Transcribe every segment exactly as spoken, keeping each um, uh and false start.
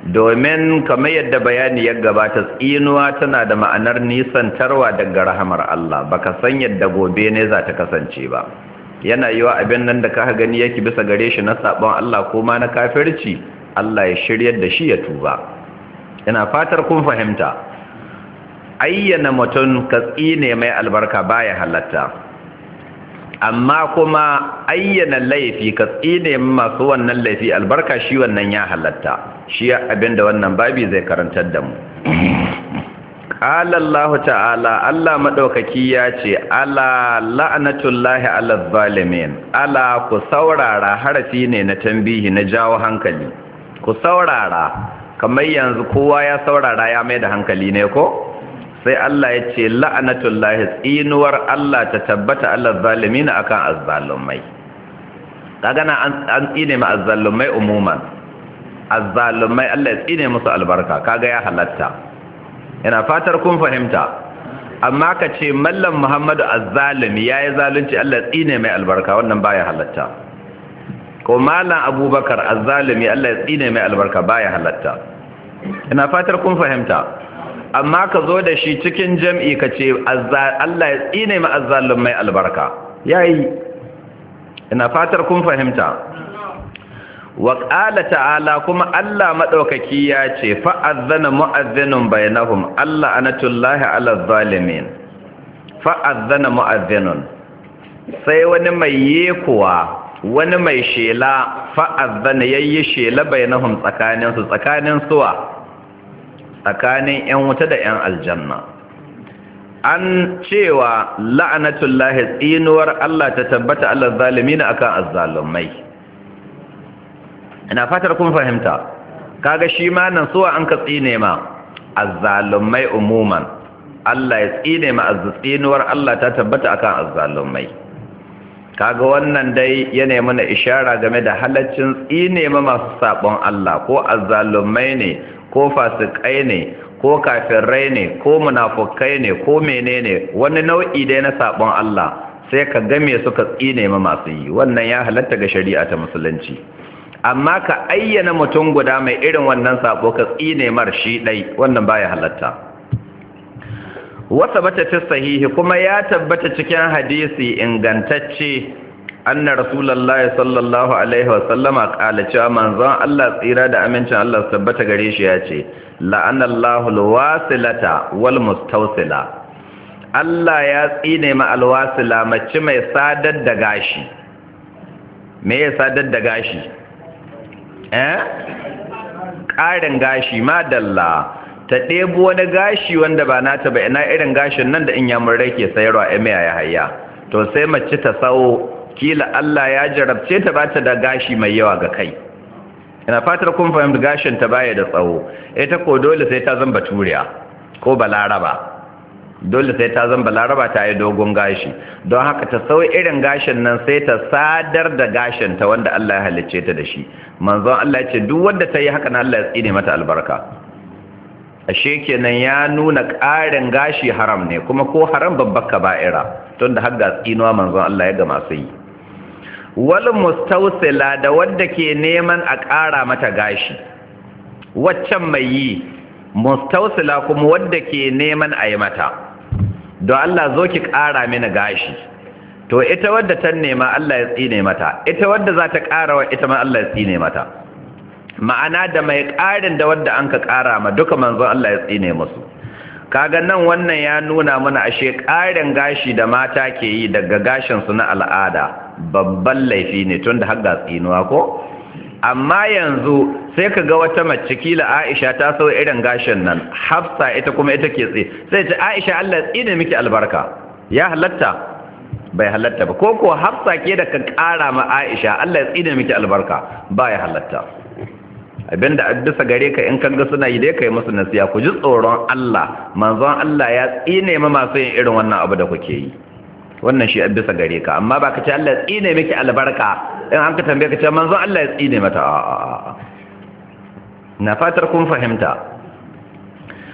domin kamar yadda bayani ya gabata tsinuwa tana da ma'anar nisantarwa daga rahamar Allah baka san yadda gobe ne za ta kasance ba. Yana yiwa abin nan da ka gani yake bisa gare shi na sabon Allah ko ma na kafirci, Allah ya shiryar da shi ya tuba. Ina fatar kun fahimta. Ayyana mutum ka tsine mai albarka baya halatta, amma kuma ayyana laifi ka tsine masu wannan laifi albarka shi wannan ya halatta. Shi abinda wannan babi zai karantar da mu. Qala Allah ta'ala, Allah madaukaki ya ce ala la'natullahi ala zalimin. Ala ku saurara, harafi ne na tambihi na jawo hankali. Ku saurara, kamar yanzu kowa ya saurara ya mai da hankali ne ko? Sai Allah ya ce la'natullahi, tsinuwar Allah ta tabbata ala zalimin akan azzalumai. Kaga na an tsine ma azzalumai umuman. Azzalumai Allah ya tsine musu albarka, kaga ya halatta. Ina fatar kun fahimta. Amma ka ce mallam Muhammadu azzalumi yayi zalunci Allah ya tsine mai albarka, wannan baya halatta. Ko mallam Abubakar azzalumi Allah ya tsine mai albarka, baya halatta. Ina fatar kun fahimta. Amma ka zo da shi cikin jam'i ka ce Allah ya tsine mai azzalumai albarka, yayi. Ina fatar kun fahimta. Wa ƙala ta'ala, kuma Allah maɗaukaki ya ce fa'azzana mu'azzinun bainahum Allah anatullahi ala zalimin. Fa'azzana mu'azzinun, sai wani mai yekuwa, wani mai shela fa'azzana yayi shela bainahum tsakaninsu, tsakanin suwa, tsakanin ‘yan wuta da ‘yan aljanna. An cewa la'anatullahi, tsinuwar Allah ta tabbata ala zalimin akan azzalumai. Ina fatar kun fahimta. Kaga shi ma nan suwa an ka tsine ma azzalumai umuman. Allah ya tsine ma azzinuwar Allah ta tabbata akan azzalumai. Kaga wannan dai yana mana ishara game da halaccin tsine ma masu sabon Allah, ko azzalumai ne ko fasikai ne ko kafirai ne ko munafukai ne ko menene, wani nau'i dai na sabon Allah sai ka game suka tsine ma masu yi. Wannan ya halatta ga shari'a ta musulunci. Amma ka ayyana mutum guda mai irin wannan sabo ka tsine mar shi dai, wannan baya halatta. Wasa bata fi sahihi, kuma ya tabbata cikin hadisi ingantacce anna rasulullahi sallallahu alaihi wasallama qala cewa manzon Allah tsira da amincin Allah tabbata gare shi ya ce la'anallahu alwasilata wal mustawsila. Allah ya tsine ma alwasila, mace mai sadar da gashi. Me ya sadar da gashi? eh ƙarin gashi, madalla, ta ɗebo wani gashi wanda ba nata ba, ina irin gashin nan da in yamurai ke sayarwa emiya ya hayya, to sai mace ta sawo, kila Allah ya jarabce ta ba ta da gashi mai yawa ga kai. Ina fatar kun fahimta, gashin ta baya da tsawo, ita ko dole sai ta zamba turiya ko balaraba, dole sai ta zamba balaraba ta yi dogon gashi. Don haka ta sau irin gashin nan sai ta sadar da gashin ta wanda Allah ya halicce ta da shi. Manzon Allah ya ce duk wanda ta yi haka na Allah ya tsine mata albarka. Ashe kenan ya nuna ƙarin gashi haram ne, kuma ko haram babbar kaba'ira, tunda har ga tsinuwa manzon Allah ya ga masu yi. Wal mustawsila, da wanda ke neman a ƙara mata gashi, waccan mai yi. Mustawsila kuma wanda ke neman a yi mata, don Allah zo ki ƙara mini gashi, to ita wadda ta nema Allah ya tsine mata, ita wadda za ta ƙara wa ita ma Allah ya tsine mata. Ma'ana da mai ƙarin da wadda an ka ƙara ma duka manzon Allah ya tsine musu. Kaga nan wannan ya nuna mana ashe ƙarin gashi da mata ke yi daga gashinsu na al'ada babban laifi ne, tun da har ga tsinuwa ko? Amma yanzu sai ka ga wata mace, kila Aisha ta sau irin gashin nan, Hafsa ita kuma ita ke tsaye, sai ce Aisha Allah ya tsine miki albarka. Ya halatta? Bai halatta ba. Ko ko Hafsa ke da ka ƙara ma Aisha Allah ya tsine miki albarka, ba ya halatta. Abinda addisa gare ka in kanga suna yi dai kai musu nasiya, ku ji tsoron Allah, manzon Allah ya tsine ma masu yin irin wannan abu da kuke yi. Wannan shi addisa gare ka, amma ba ka ce Allah ya tsine miki albarka, in an ka tambaye ka ce manzon Allah ya tsine mata, a a a na fatar kun fahimta.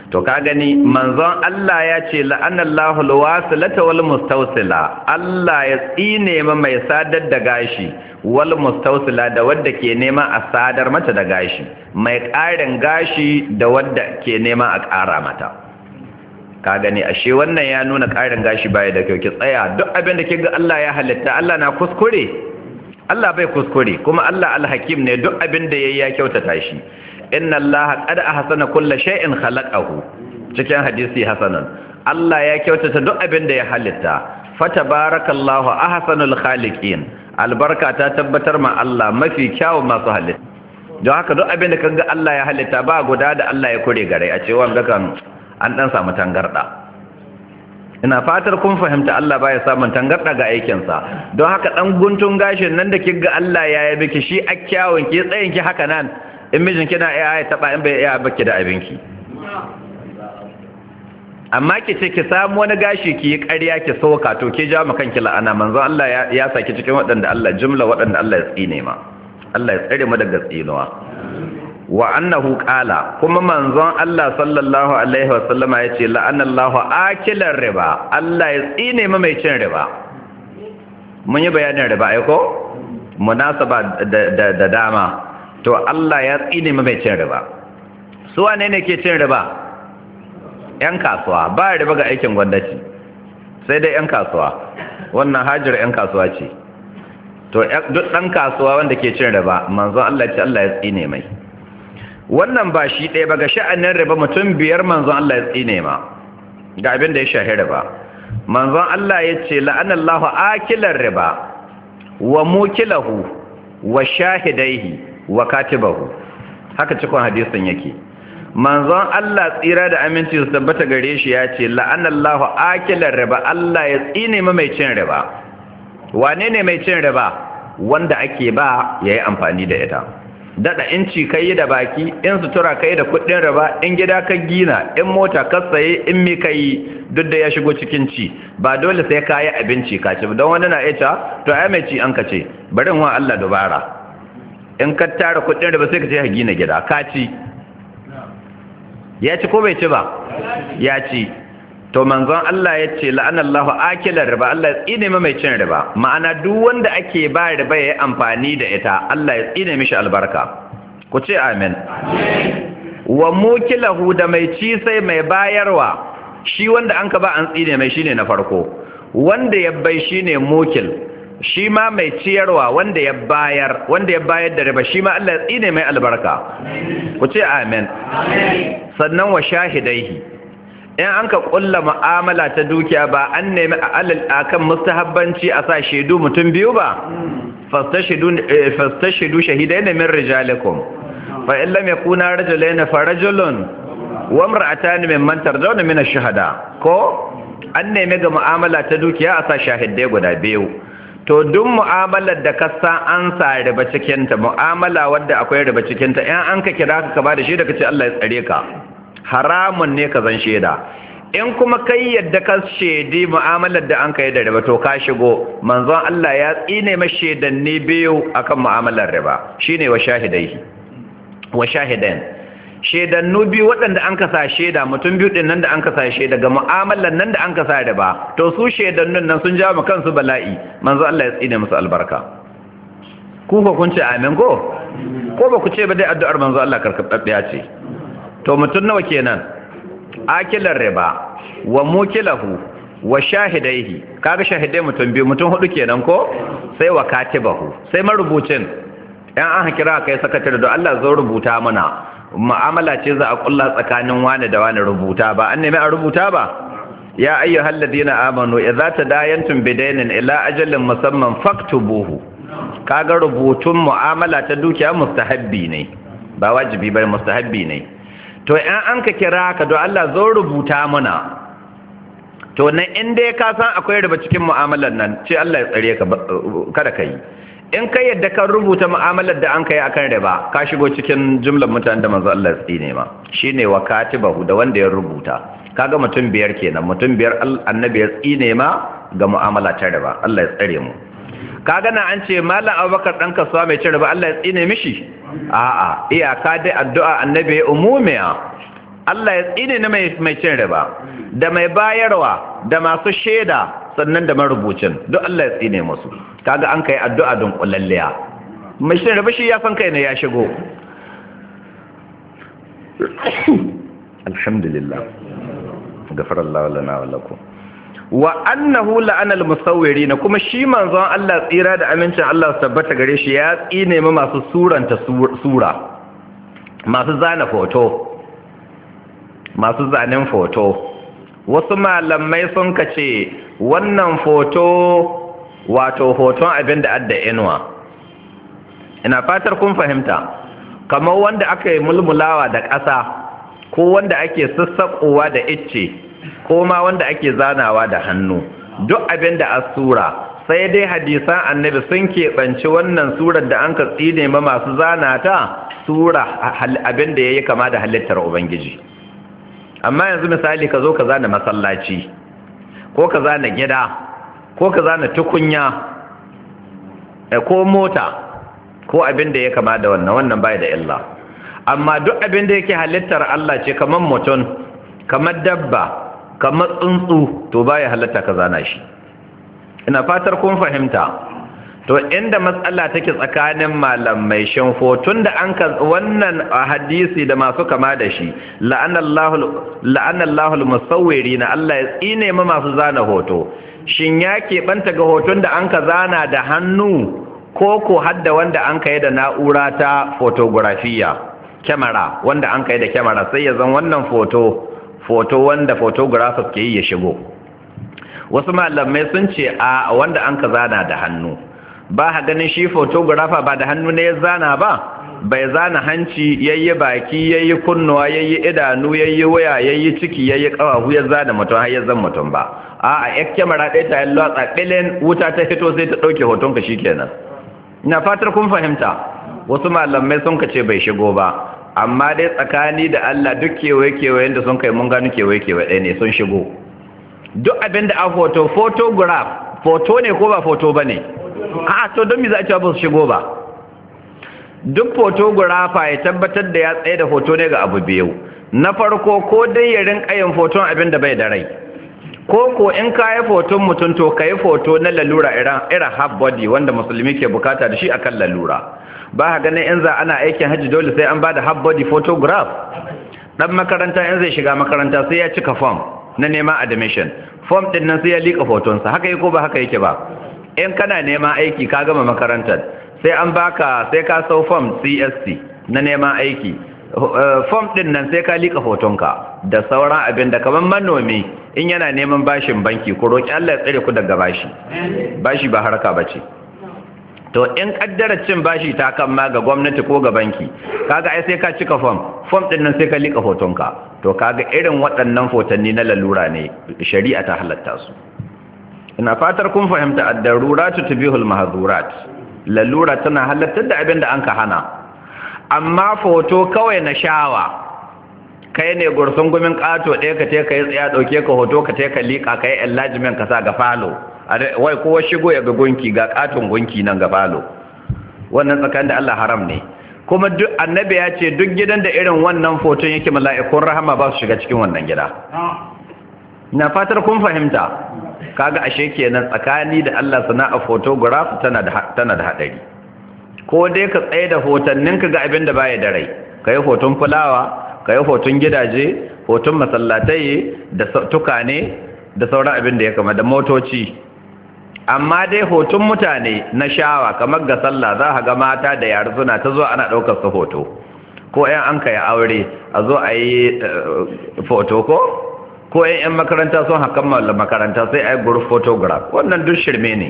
to ka gani manzon Allah ya ce la'anallahu alwasilata wal mustawsila Allah ya tsine ma mai sadar da gashi wal mustawsila da wadda ke nema a sadar mata da gashi mai ƙarin gashi da wadda ke nema a ƙara mata ka gani ashe wannan ya nuna ƙarin gashi baya da kyau ki tsaya duk abin da kiga Allah ya halitta Allah na kuskure Allah bai kuskure kuma Allah alhakim ne duk abin da yayi ya kyautata shi inna allaha qad ahsana kulla shay'in khalaqahu cikin hadisi hasanan Allah ya kyautata duk abin da ya halitta fatabarakallahu ahsanul khaliqin albarka ta tabbatar ma Allah mafi kyawun masu halitta don haka duk abin da kaga Allah ya halitta ba guda da Allah ya kure gare a cewa ga kan an dan samu tangarda ina fatar kun fahimta Allah baya samun tangarda ga aikin sa don haka dan guntun gashin nan da kiga Allah ya yabe ki shi akkiyawun ki tsayin ki haka nan in mijin kina iya ya taba in bai iya baki da abinki amma ki ce ki samu wani gashi ki yi ƙarya ki soka to ke ja kanki la'ana manzon Allah ya, ya saki cikin waɗanda Allah jumla waɗanda Allah ya tsine ma Allah ya tsare mu daga tsinuwa wa annahu qala kuma manzon Allah sallallahu alaihi wa sallama yace la'anallahu akilar riba Allah ya tsine ma mai cin riba mun yi bayanin riba ai ko munasaba da, da, da dama to Allah ya tsine ma mai cin riba su wane ne ke cin riba ‘yan kasuwa ba riba ga aikin gwamnati sai dai ‘yan kasuwa wannan hajar ‘yan kasuwa ce to duk ɗan kasuwa wanda ke cin riba manzon Allah ce Allah ya tsine mai wannan ba shi ɗaya ba ga sha'anin riba mutum biyar manzon Allah ya tsine ma ga abin da ya shahi riba manzon Allah ya ce la'anallahu akilar riba wa mukilahu wa shahidaihi wa katibahu haka cikon hadisin yake manzon Allah tsira da aminci su tabbata gare shi ya ce la'anallahu akilar riba Allah ya tsine ma mai cin riba wane ne mai cin riba wanda ake ba yayi amfani da ita dada inci kai da baki in sutura kai da kudin riba in gida ka gina in mota ka saye in mi kai duk da ya shigo cikin ci ba dole sai ka yi abinci ka ci don wani na ita to ai mai ci an ka ce bari wa Allah dubara in ka tara kudin riba sai ka ce ka gina gida ka ci ya ci ko bai ci ba ya ci to manzon Allah ya ce la'anallahu akilar riba Allah ya tsine mai cin riba ma'ana duk wanda ake ba riba yayi amfani da ita Allah ya tsine mishi albarka ku ce amin wa mukilahu da mai ci sai mai bayarwa shi wanda an ka ba an tsine mai shine na farko wanda ya bai shine mukil shi ma mai ciyarwa wanda ya bayar wanda ya bayar da riba shi ma Allah ya tsine mai albarka ku ce amin sannan wa shahidaihi in an ka kulla mu'amala ta dukiya ba an nemi alal akan mustahabbanci a sa shaidu mutum biyu ba fastashidu fastashidu shahidaina min rijalikum fa in lam yakuna rajulaina fa rajulun wa imra'atan mimman tarjawna min ash-shuhada ko an nemi ga mu'amala ta dukiya a sa shahidai guda biyu to duk mu'amalar da ka san an sa riba cikin ta mu'amala wadda akwai riba cikin ta in an ka kira ka ka ba da shi da kace Allah ya tsare ka haramun ne ka zan sheda in kuma kai yadda ka shedi mu'amalar da an kai da riba to ka shigo manzon Allah ya tsine ma shedanni biyu akan mu'amalar riba shine wa shahidaihi wa shahidan shedannu biyu waɗanda an kasa sheda mutum biyu din nan da an kasa sheda ga mu'amalar nan da an kasa riba to su shedannun nan sun jawo kansu bala'i manzon Allah ya tsine musu albarka ku ko kun ce amin ko ko ba ku ce ba dai addu'ar manzon Allah karkababbiya ce to mutum nawa kenan akilar riba wa mukilahu wa shahidaihi kaga shahidai mutum biyu mutum hudu kenan ko sai wa katibahu sai marubucin yan an kira kai sakatare da Allah zo rubuta mana mu'amala ce za a kulla tsakanin wani da wani rubuta ba an nemi a rubuta ba ya ayyuhal ladina amanu idza tadayantum bidaynin ila ajalin musamman faktubuhu kaga rubutun mu'amala ta dukiya mustahabbi ne ba wajibi ba mustahabbi ne to in an ka kira ka don Allah zo rubuta mana to nan inda ka san akwai riba cikin mu'amalar nan ce Allah ya tsare ka kada ka yi in ka yadda kan rubuta mu'amalar da an kai akan riba ka shigo cikin jumlar mutanen da manzo Allah ya tsine ma shine wa katibahu da wanda ya rubuta kaga mutum biyar kenan mutum biyar annabi ya tsine ma ga mu'amala ta riba Allah ya tsare mu kaga na an ce mallam Abubakar dan kasuwa mai cin riba Allah ya tsine mishi a'a iyaka dai addu'a annabi umumiya Allah ya tsine ni mai mai cin riba da mai bayarwa da masu shaida sannan da marubucin duk Allah ya tsine musu kaga an kai addu'a don kullalliya mai cin riba shi ya san kai ne ya shigo alhamdulillah gafarallahu lana wa lakum wa annahu la'ana al-musawwirin kuma shi manzon Allah tsira da amincin Allah su tabbata gare shi ya tsine ma masu suranta sura masu zana foto masu zanen foto wasu malamai sun kace wannan foto wato hoton abin da adda inuwa ina fatar kun fahimta kamar wanda aka yi mulmulawa da ƙasa ko wanda ake sassaƙowa da icce ko ma wanda ake zanawa da hannu duk abin da asura sai dai hadisan annabi sun keɓanci wannan surar da an ka tsine ma masu zana ta sura abin da ya yi kama da halittar ubangiji amma yanzu misali ka zo ka zana masallaci ko ka zana gida ko ka zana tukunya ko mota ko abin da ya kama da wannan wannan bai da illa amma duk abin da yake halittar Allah ce kamar mutum kamar dabba kamar tsuntsu to baya halatta ka zana shi ina fatar kun fahimta to inda matsala take tsakanin malamai shin fotun da an ka wannan hadisi da masu kama da shi la'anallahu la'anallahu al-musawwirin Allah ya tsine ma masu zana hoto shin ya keɓanta ga hoton da an ka zana da hannu ko ko hadda wanda an kai da na'ura ta fotografiya kyamara wanda an kai da kyamara sai ya zan wannan foto foto wanda photographers ke yi ya shigo wasu malamai sun ce a wanda an ka zana da hannu ba ha ganin shi photographer ba da hannu ne ya zana ba bai zana hanci yayi baki yayi kunnuwa yayi idanu yayi waya yayi ciki yayi kafafu ya zana mutum har ya zan mutum ba a a yak kyamara ɗaya ta yallo a bilin wuta ta fito sai ta ɗauke hoton ka shikenan ina fatar kun fahimta wasu malamai sun ka ce bai shigo ba amma dai tsakani da Allah duk kewaye-kewayen da sun kai mun gano kewaye-kewaye ɗaya ne sun shigo duk abin da a foto photograph foto ne ko ba foto ba ne a to don mi za a cewa ba su shigo ba duk photographer ya tabbatar da ya tsaye da foto ne ga abu biyu na farko ko dai ya rinka yin foton abin da bai da rai ko ko in ka yi foton mutum to ka yi foto na lalura irin half body wanda musulmi ke bukata da shi akan lalura ba ha ganin in za ana aikin hajji dole sai an ba da half body photograph dan makaranta in zai shiga makaranta sai ya cika form na neman admission form din nan sai ya lika fotonsa haka yake ko ba haka yake ba in kana neman aiki ka gama makarantar sai an baka sai ka sau form C S C na neman aiki form din nan sai ka lika fotonka da sauran abin da kaman manomi in yana neman bashin banki ko roki Allah ya tsare ku daga bashi bashi ba haraka bace to in kaddara cin bashi ta kan ma ga gwamnati ko ga banki kaga ai sai ka cika form form din nan sai ka lika fotonka to kaga irin waɗannan fotanni na lalura ne shari'a ta halatta su ina fatar kun fahimta ad-daruratu tubihul mahzurat lalura tana halatta da abin da anka hana amma foto kawai na shawa kai ne gursun gumin kato ɗaya ka te kai tsaya dauke ka hoto ka te ka lika kai enlargement ka sa ga falo wai kowa shigo ya ga gunki ga katon gunki nan ga falo wannan tsakanin da Allah haram ne kuma duk annabi ya ce duk gidan da irin wannan foton yake mala'ikun rahama ba su shiga cikin wannan gida na fatar kun fahimta kaga ashe kenan tsakani da Allah sana'a photograph tana da tana da hadari ko dai ka tsaye da hotonnin ka ga abin da baya da rai kai hoton fulawa kai hoton gidaje hoton masallatai da tukane da sauran abin da ya kama da motoci amma dai hoton mutane na shawa kamar ga sallah za ka ga mata da yara suna ta zo ana daukar su hoto ko ƴan an kai aure a zo a yi photo ko ko ƴan makaranta sun hakan makaranta sai a yi group photograph wannan duk shirme ne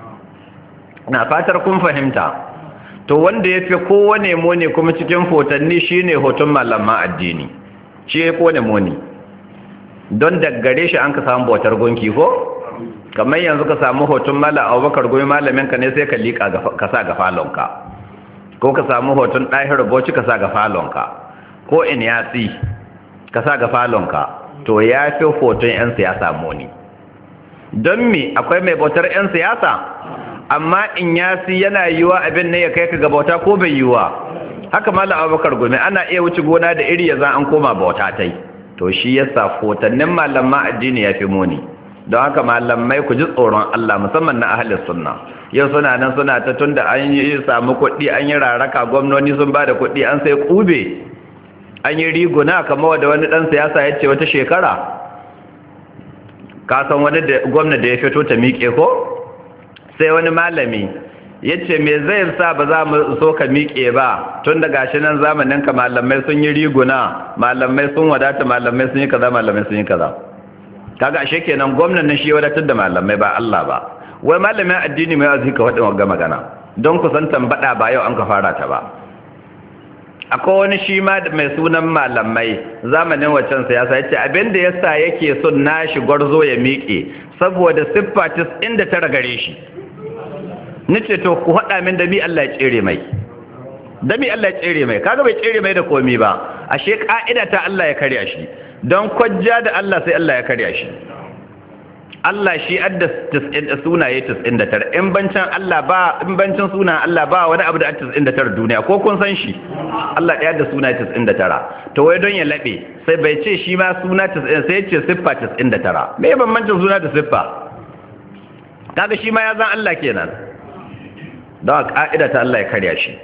na fatar kun fahimta to wanda ya fi kowane muni kuma cikin fotanni shine hoton malaman addini shi ya kowane muni don daggare shi an ka samu bautar gunki ko kamar yanzu ka samu hoton malam abubakar goyi malamin ka ne sai ka liƙa ka sa ga falonka ko ka samu hoton ɗahir bauchi ka sa ga falonka ko inyasi ka sa ga falonka to ya fi hoton 'yan siyasa muni don me akwai mai bautar 'yan siyasa amma in yasi yana yiwa abin ne ya kai ka gabata ko bai yiwa haka mallam Abubakar Gumi ana iya wuce gona da iri ya za an koma bauta tai to shi yasa fotannin malaman addini ya fi muni don haka malamai ku ji tsoron Allah musamman na ahlus sunna yau suna nan suna ta tunda an yi samu kuɗi an yi raraka gwamnoni sun ba da kuɗi an sai kube an yi riguna kamar da wani dan siyasa ya ce wata shekara ka san wani gwamna da ya fito ta miƙe ko sai wani malami ya ce me zai sa ba za mu so ka miƙe ba tun da gashi nan zamanin ka malamai sun yi riguna malamai sun wadata malamai sun yi kaza malamai sun yi kaza kaga ashe kenan gwamnan nan shi ya wadatar da malamai ba Allah ba wai malamin addini mai azi ka wadin wagga magana don ku san tambada ba yau an ka fara ta ba akwai wani shi ma mai sunan malamai zamanin waccan siyasa yace abin da yasa yake son nashi gwarzo ya miƙe saboda siffatis inda ta ragare shi nace to ku hada min da bi Allah ya tsere mai da bi Allah ya tsere mai kaga bai tsere mai da komai ba ashe ka'ida ta Allah ya karya shi don kwajja da Allah sai Allah ya karya shi Allah shi adda sunaye tis'in da tara in bancin Allah ba in bancin sunan Allah ba wani abu da tis'in da tara duniya ko kun san shi Allah ɗaya da sunaye tis'in da tara to wai don ya labe sai bai ce shi ma suna tis'in sai ya ce siffa tis'in da tara me bambancin suna da siffa kaga shi ma ya zan Allah kenan don ka'ida ta Allah ya karya shi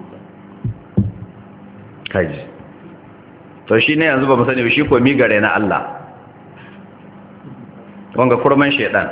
kaji to shi ne yanzu ba mu sani shi ko mi gare na Allah wanga kurman shedan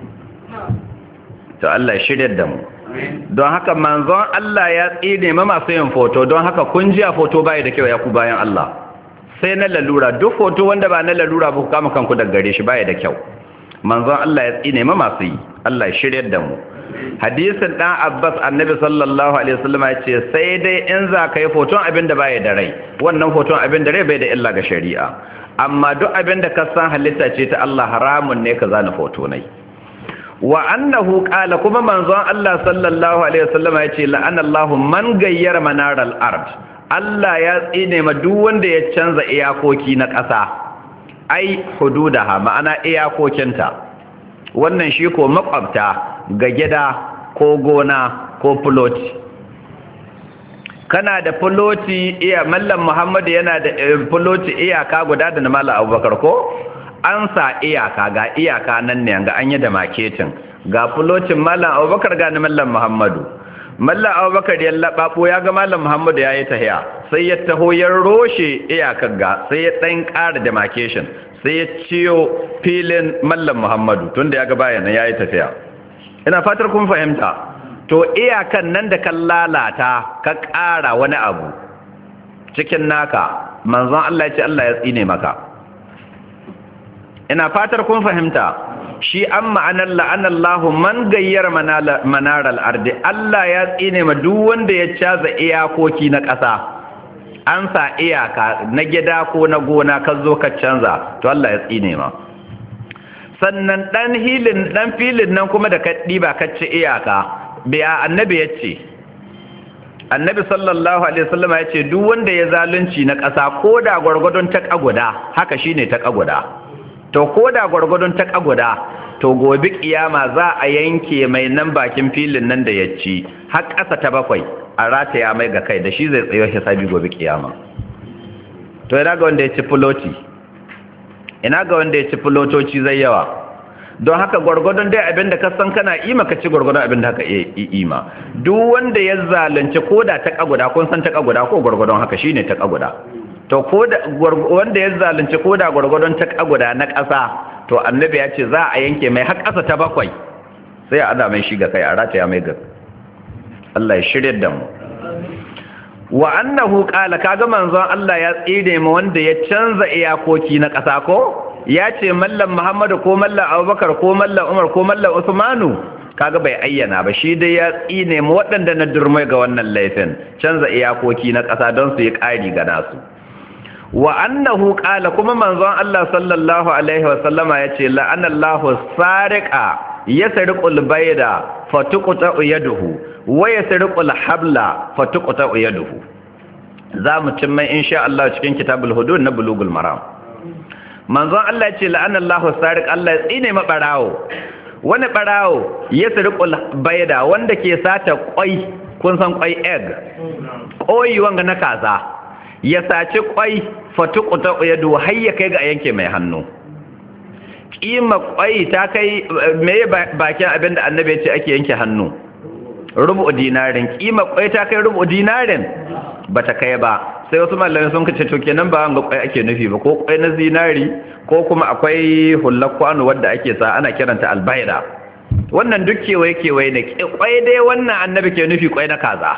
to Allah ya shirye da mu don haka manzon Allah ya tsine ma masu yin foto don haka kun ji a foto bai da kyau ya ku bayan Allah sai na lalura duk foto wanda ba na lalura ba ku kama kanku daga gare shi bai da kyau manzon Allah ya tsine ma masu yi Allah ya shirye da mu hadisin dan Abbas annabi sallallahu alaihi wasallam ya ce sai dai in za ka yi foton abin da baya da rai wannan foton abin da rai bai da illa ga shari'a amma duk abin da ka san halitta ce ta Allah haramun ne ka zana foto nai wa annahu qala kuma manzon Allah sallallahu alaihi wasallam ya ce la'ana Allahu man gayyara manaral ard Allah ya tsine ma duk wanda ya canza iyakoki na ƙasa ai hududaha ma'ana iyakokinta wannan shi ko makwabta ga gida ko gona ko fuloti kana da fuloti iya mallam Muhammadu yana da fuloti iyaka guda da na mallam Abubakar ko an sa iyaka ga iyaka nan ne ga an yi da maketin ga fulotin mallam Abubakar ga na mallam Muhammadu mallam Abubakar ya lababo ya ga mallam Muhammadu yayi tahiya sai ya taho ya roshe iyakar ga sai ya dan ƙara da maketin sai ya ciyo filin mallam Muhammadu tunda ya ga bayan yayi tafiya ina fatar kun fahimta to iyakan nan da kan lalata ka ƙara wani abu cikin naka manzon Allah ya ce Allah ya tsine maka ina fatar kun fahimta shi an ma'anar la'anallahu man gayyar manaral ardi Allah ya tsine ma duk wanda ya caza iyakoki na ƙasa an sa iyaka na gida ko na gona ka zo ka canza to Allah ya tsine ma sannan dan hilin dan filin nan kuma da ka diba ka ci iyaka biya annabi yace annabi sallallahu alaihi wasallam yace duk wanda ya zalunci na ƙasa koda gurgudun ta kaguda haka shine ta kaguda to koda gurgudun ta kaguda to gobe kiyama za a yanke mai nan bakin filin nan da ya ci har ƙasa ta bakwai a rataya mai ga kai da shi zai tsayo hisabi gobe kiyama to ina ga wanda ya ci fuloti ina ga wanda ya ci fulotoci zai yawa don haka gwargwadon dai abin da ka san kana ima ka ci gwargwadon abin da haka ima duk wanda ya zalunci ko da ta kaguda kun san ta kaguda ko gwargwadon haka shine ta kaguda to ko da wanda ya zalunci ko da gwargwadon ta kaguda na ƙasa to annabi ya ce za a yanke mai har ƙasa ta bakwai sai a ada mai shi ga kai a rataya mai ga Allah ya shirye da mu wa annahu qala kaga manzon Allah ya tsire mu wanda ya canza iyakoki na ƙasa ko ya ce mallam Muhammadu ko mallam Abubakar ko mallam Umar ko mallam Usmanu kaga bai ayyana ba shi dai ya tsine mu waɗanda na durmai ga wannan laifin canza iyakoki na ƙasa don su yi ƙari ga nasu wa annahu qala kuma manzon Allah sallallahu alaihi wa sallama yace la'anallahu sariqa yasriqul bayda fatuqta yaduhu wa yasriqul habla fatuqta yaduhu zamu cimma insha Allah cikin kitabul hudud na bulugul maram manzon Allah yace la'anallahu sariq Allah ya tsine ma barawo wani barawo yasriqul bayda wanda ke sata kwai kun san kwai egg koyi wanga na kaza ya saci kwai fatuquta yadu har ya kai ga yanke mai hannu kima kwai ta kai me bakin abinda annabi ya ce ake yanke hannu rubu dinarin kima kwai ta kai rubu dinarin bata kai ba sai wasu malamai sun kace to kenan ba wanga kwai ake nufi ba ko kwai na zinari ko kuma akwai hullar kwano wadda ake sa ana kiranta albayra wannan duk kewaye kewaye ne kwai dai wannan annabi ke nufi kwai na kaza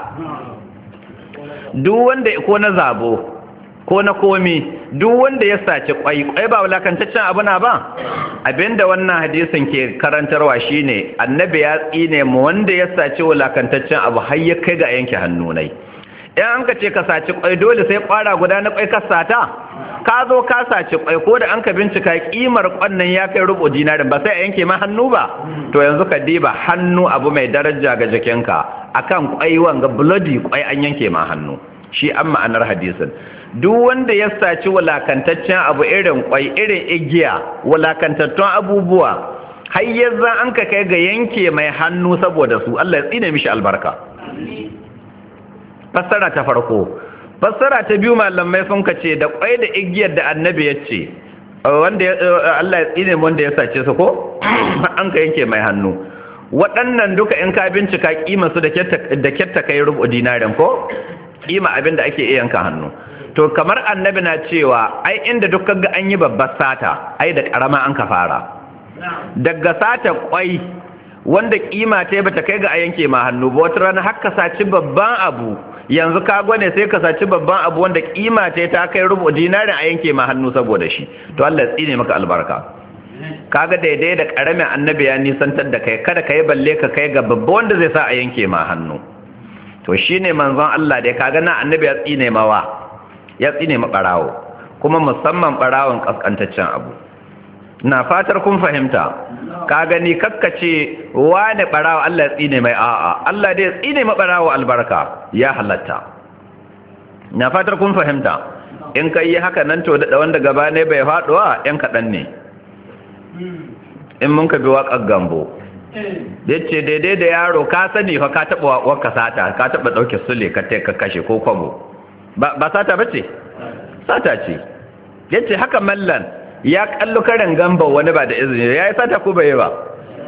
duk wanda ko na zabo ko na komi duk wanda ya saci kwai kwai ba wulakantaccen abu na ba abinda wannan hadisin ke karantarwa shine annabi ya tsine mu wanda ya saci wulakantaccen abu har ya kai ga yanke hannu nai in an ka ce ka saci kwai dole sai kwara guda na kwai ka sata ka zo ka saci kwai ko da an ka bincika kimar kwannan ya kai rubu dinarin ba sai a yanke ma hannu ba to yanzu ka diba hannu abu mai daraja ga jikinka akan kwai wanga bloody kwai an yanke ma hannu shi an ma'anar hadisin duk wanda ya saci wulakantaccen abu irin kwai irin igiya wulakantattun abubuwa har yanzu an ka kai ga yanke mai hannu saboda su Allah ya tsine mishi albarka fassara ta farko fassara ta biyu malamai sun kace da kwai da igiyar da annabi ya ce wanda Allah ya tsine wanda ya sace su ko an ka yanke mai hannu waɗannan duka in ka bincika kima su da kyatta kai rubu dinarin ko kima abin da ake iya yanka hannu to kamar annabi na cewa ai inda duk kaga an yi babbar sata ai da karama an ka fara daga sata kwai wanda kima ta bata kai ga a yanke ma hannu ba wata rana haka saci babban abu yanzu ka gwane sai ka saci babban abu wanda kima ta ta kai rubu dinarin a yanke ma hannu saboda shi to Allah ya tsine maka albarka kaga daidai da karamin annabi ya nisantar da kai kada kai balle ka kai ga babba wanda zai sa a yanke ma hannu to shine manzon Allah da kaga na annabi ya tsine mawa ya tsine ma barawo kuma musamman barawon kaskantaccen abu na fatar kun fahimta ka gani kakkace wane barawo Allah ya tsine mai a'a Allah dai ya tsine ma barawo albarka ya halatta na fatar kun fahimta in kai haka nan to da wanda gaba ne bai faduwa yan kadan ne in mun ka bi waƙar gambo yace daidai da yaro ka sani fa ka taba wakka sata ka taba dauke sule ka tai ka kashe ko kwabo ba ba sata bace sata ce yace haka mallan ya kallo karin gamba wani ba da izini yayi sata ko bai ba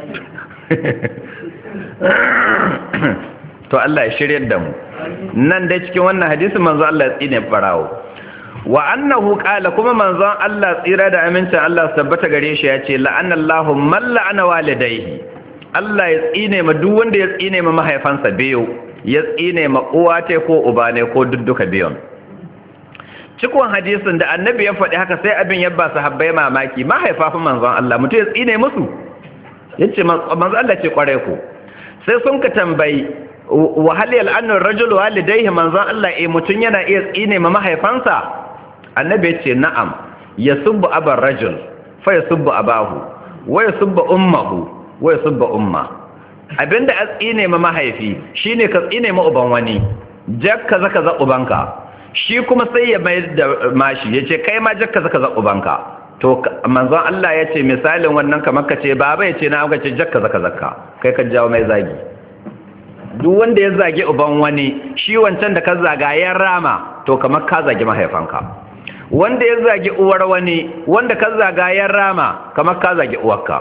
to Allah ya shiryar da mu nan dai cikin wannan hadisi manzo Allah ya tsine barawo wa annahu qala kuma manzon Allah tsira da amincin Allah tabbata gare shi yace la'anallahu man la'ana walidayhi Allah ya tsine ma duk wanda ya tsine ma mahaifansa biyu ya tsine ma uwa ta ko uba ne ko dudduka biyun cikon hadisin da annabi ya faɗi haka sai abin ya ba sahabbai mamaki mahaifa fa manzon Allah mutum ya tsine musu yace manzon Allah ce kware ku sai sun ka tambayi wa hal yal'anu ar-rajulu walidayhi manzon Allah eh mutun yana iya tsine ma mahaifansa annabi ya ce na'am yasubbu abar rajul fa yasubbu abahu wa yasubbu ummuhu wa yasubbu umma abinda a tsine ma mahaifi shine ka tsine ma uban wani jakka zaka za ubanka shi kuma sai ya mai da mashi yace kai ma jakka zaka za ubanka to manzon Allah ya ce misalin wannan kamar ka ce baba ya ce na ga ce jakka zaka zakka kai ka jawo mai zagi duk wanda ya zage uban wani shi wancan da ka zaga ya rama to kamar ka zage mahaifanka wanda ya zage uwar wani wanda ka zaga ya rama kamar ka zage uwarka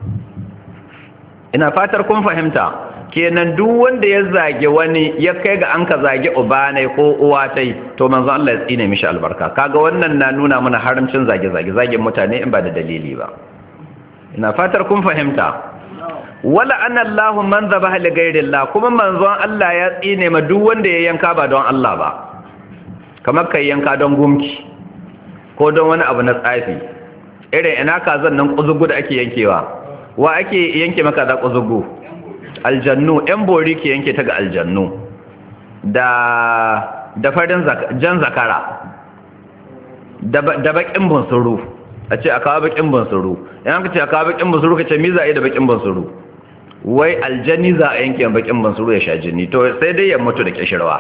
ina fatar kun fahimta kenan duk wanda ya zage wani ya kai ga an ka zage uba ne ko uwa tai to manzo Allah ya tsine mishi albarka kaga wannan na nuna mana haramcin zage zage zagen mutane in ba da dalili ba ina fatar kun fahimta wala anna Allahu man zabaha li ghayrillah kuma manzon Allah ya tsine ma duk wanda ya yanka ba don Allah ba kamar kai yanka don gumki ko don wani abu na tsafi irin ina kazan nan kuzugu da ake yankewa wa ake yanke maka da kuzugu aljannu yan bori ke yanke ta ga aljannu da da farin jan zakara da da bakin bunsuru a ce aka bakin bunsuru idan ka ce aka bakin bunsuru kace mi za a yi da bakin bunsuru wai aljanni za a yanke bakin bunsuru ya sha jini to sai dai ya mutu da kishirwa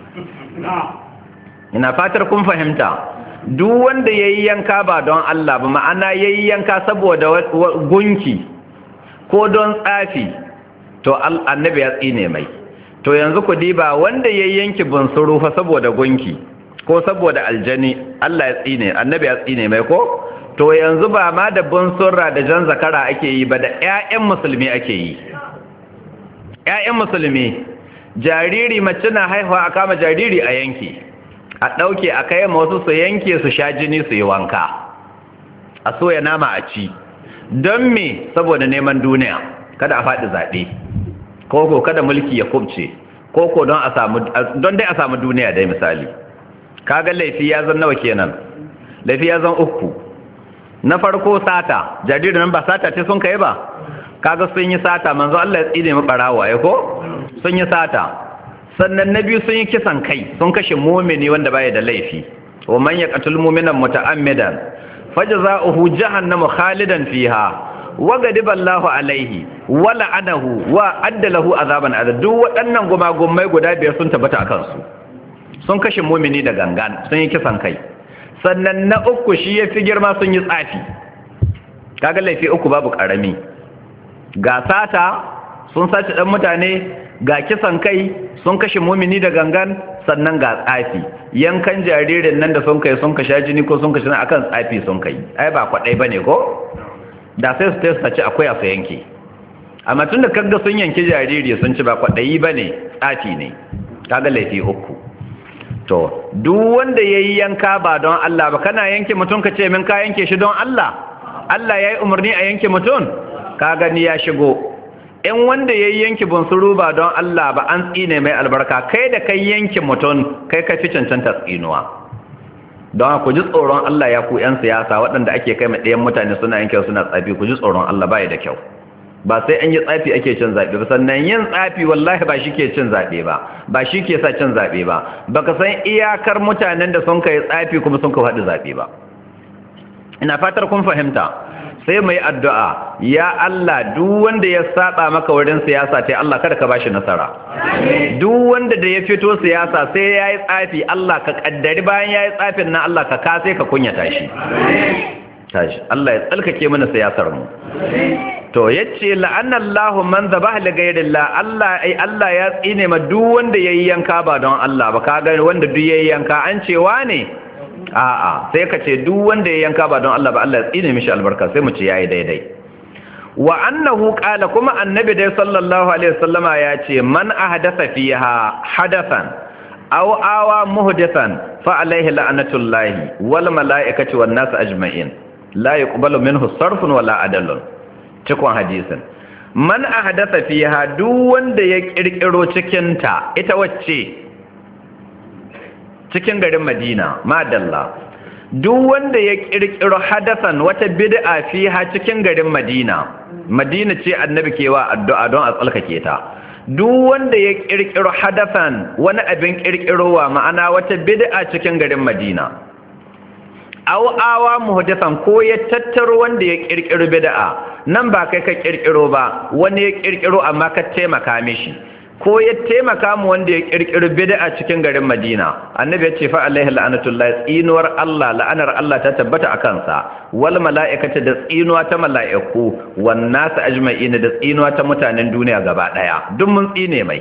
ina fatar kun fahimta duk wanda yayi yanka ba don Allah ba ma'ana yayi yanka saboda gunki ko don tsafi to annabi ya tsine mai to yanzu ku diba wanda ya yanki bunsuru fa saboda gunki ko saboda aljani Allah ya tsine annabi ya tsine mai ko to yanzu ba ma da bunsurra da jan zakara ake yi ba da ƴaƴan musulmi ake yi ƴaƴan musulmi jariri mace na haihuwa a kama jariri a yanki a ɗauke a kai ma wasu su yanke su sha jini su yi wanka a soya nama a ci don me saboda neman duniya kada a faɗi zaɓe koko kada mulki ya kubce koko don a samu don dai a samu duniya dai misali kaga laifi ya zan nawa kenan laifi ya zan uku na farko sata jaririn nan ba sata ce sun kai ba kaga sun yi sata manzo Allah ya tsine mu barawa ya ko sun yi sata sannan na biyu sun yi kisan kai sun kashe mu'mini wanda baya da laifi wa man yaqtul mu'mina muta'ammidan fajza'uhu jahannamu khalidan fiha wa ghadiba Allahu alaihi wa la'anahu wa adda lahu azaban adad duk waɗannan gumagumai guda biyar sun tabbata akan su sun kashe mu'mini da gangan sun yi kisan kai sannan na uku shi yafi girma sun yi tsafi kaga laifi uku babu karami ga sata sun sace dan mutane ga kisan kai sun kashe mumini da gangan sannan ga tsafi yankan jaririn nan da sun kai sun kashe jini ko sun kashe akan tsafi sun kai ai ba kwadai bane ko da sai su testa ce akwai a su yanke amma tun da kaga sun yanki jariri sun ci ba kwadayi bane tsafi ne kaga laifi uku to duk wanda yayi yanka ba don Allah ba kana yanke mutum ka ce min ka yanke shi don Allah Allah yayi umarni a yanke mutum ka gani ya shigo in wanda ya yi yanki bunsuru ba don Allah ba an tsine mai albarka kai da kai yanki mutum kai ka fi cancanta tsinuwa don ku ji tsoron Allah ya ku 'yan siyasa waɗanda ake kai mai ɗayan mutane suna yanke suna tsafi ku ji tsoron Allah ba da kyau ba sai an yi tsafi ake cin zaɓe ba sannan yin tsafi wallahi ba shi ke cin zaɓe ba ba shi ke sa cin zaɓe ba baka san iyakar mutanen da sun kai tsafi kuma sun ka faɗi zaɓe ba ina fatar kun fahimta sai mai addu'a ya Allah duk wanda ya saba maka wurin siyasa ta Allah kada ka bashi nasara duk wanda da ya fito siyasa sai yayi tsafi Allah ka kaddari bayan yayi tsafin nan Allah ka kase ka kunyata shi tashi Allah ya tsalkake mana siyasar mu to yace la'anallahu man dhabaha li ghayrillah Allah ai Allah ya tsine ma duk wanda yayi yanka ba don Allah ba kaga wanda duk yayi yanka an cewa ne a'a sai ka ce duk wanda ya yanka ba don Allah ba Allah ya tsine mishi albarka sai mu ce yayi daidai wa annahu qala kuma annabi dai sallallahu alaihi wasallama ya ce man ahdatha fiha hadathan aw awa muhdathan fa alaihi la'natullahi wal malaikati wan nas ajma'in la yuqbalu minhu sarfun wala adalun cikon hadisin man ahdatha fiha duk wanda ya kirkiro cikin ta ita wacce cikin garin Madina madalla duk wanda ya kirkiro hadasan wata bid'a fiha cikin garin Madina Madina ce annabi kewa addu'a don a tsalkake ta duk wanda ya kirkiro hadasan wani abin kirkirowa ma'ana wata bid'a cikin garin Madina aw awa muhdathan ko ya tattaro wanda ya kirkiro bid'a nan ba kai ka kirkiro ba wani ya kirkiro amma ka taimaka mishi ko ya taimaka mu wanda ya kirkiri bid'a cikin garin Madina annabi ya ce fa alaihi la'natullahi tsinuwar Allah la'anar Allah ta tabbata akan sa wal mala'ikata da tsinuwa ta mala'iku wan nas ajma'in da tsinuwa ta mutanen duniya gaba daya duk mun tsine mai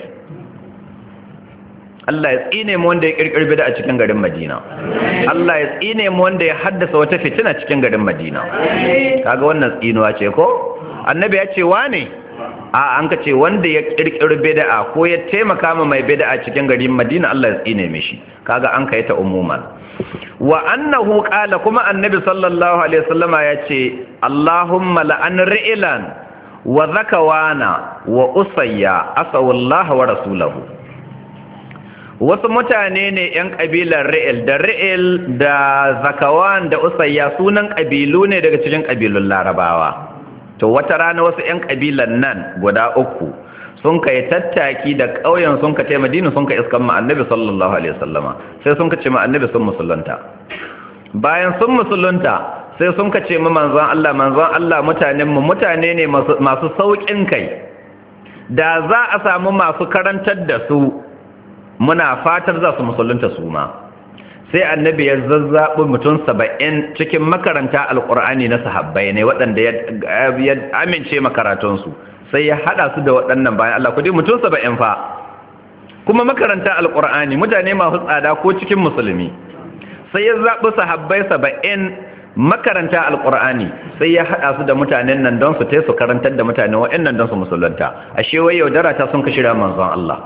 Allah ya tsine mu wanda ya kirkiri bid'a cikin garin Madina Allah ya tsine mu wanda ya haddasa wata fitina cikin garin Madina kaga wannan tsinuwa ce ko annabi ya ce wane a an ka ce wanda ya kirkiri bid'a ko ya taimaka ma mai bid'a cikin garin Madina Allah ya tsine mishi kaga an kai ta umuman wa annahu qala kuma annabi sallallahu alaihi wasallama yace Allahumma la'an ri'lan wa zakawana wa usayya asawallahu wa rasulahu wasu mutane ne yan kabilar ri'il da ri'il da zakawan da usayya sunan kabilu ne daga cikin kabilun larabawa to wata rana wasu yan kabilan nan guda uku sun kai tattaki da ƙauyen sun ka ce Madina sun ka iskan ma annabi sallallahu alaihi wasallama sai sun ka ce ma annabi sun musulunta bayan sun musulunta sai sun ka ce ma manzon Allah manzon Allah mutanen mu mutane ne masu saukin kai da za a samu masu karantar da su muna fatar za su musulunta su ma sai annabi ya zazzaɓi mutum saba'in cikin makaranta alƙur'ani na sahabbai ne waɗanda ya amince makaratunsu sai ya haɗa su da waɗannan bayan Allah kudi mutum saba'in fa kuma makaranta alqur'ani mutane masu tsada ko cikin musulmi sai ya zabi sahabbai saba'in makaranta alqur'ani sai ya hada su da mutanen nan don su tai su karantar da mutane wa'annan don su musulunta ashe wai yaudara ta sun kashi manzon Allah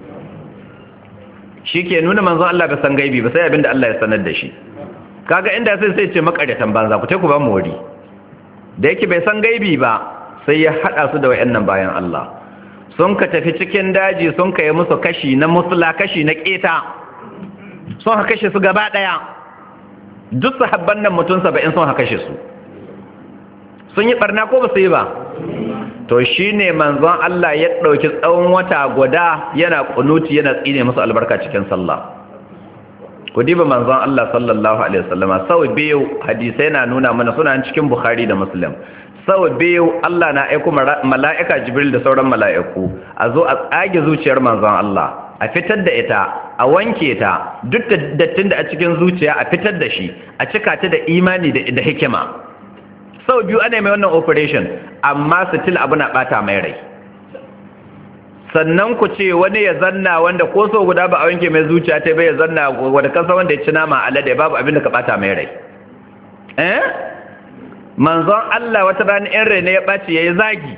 shike nuna manzon Allah bai san gaibi ba sai abinda Allah ya sanar da shi kaga inda sai sai ce makaryatan banza ku tai ku ba mu wuri da yake bai san gaibi ba sai ya hada su da wa'annan bayan Allah sun ka tafi cikin daji sun kai musu kashi na musula kashi na keta sun haka kashe su gaba daya duk sahabban nan mutum saba'in sun haka kashe su sun yi barna ko ba su yi ba to shine manzon Allah ya dauki tsawon wata guda yana kunuti yana tsine musu albarka cikin sallah ku diba manzon Allah sallallahu alaihi wasallama sau biyu hadisai na nuna mana suna cikin Bukhari da Muslim sau biyu Allah na aiko mala'ika Jibril da sauran mala'iku a zo a tsage zuciyar manzon Allah a fitar da ita a wanke ta duk da dattin da a cikin zuciya a fitar da shi a cika ta da imani da hikima sau biyu ana mai wannan operation amma still abu na bata mai rai sannan ku ce wani ya zanna wanda ko so guda ba a wanke mai zuciya ta bai ya zanna wanda kansa wanda ya ci nama alade babu abin da ka bata mai rai eh manzon Allah wata rana in rai ne ya ɓaci ya yi zagi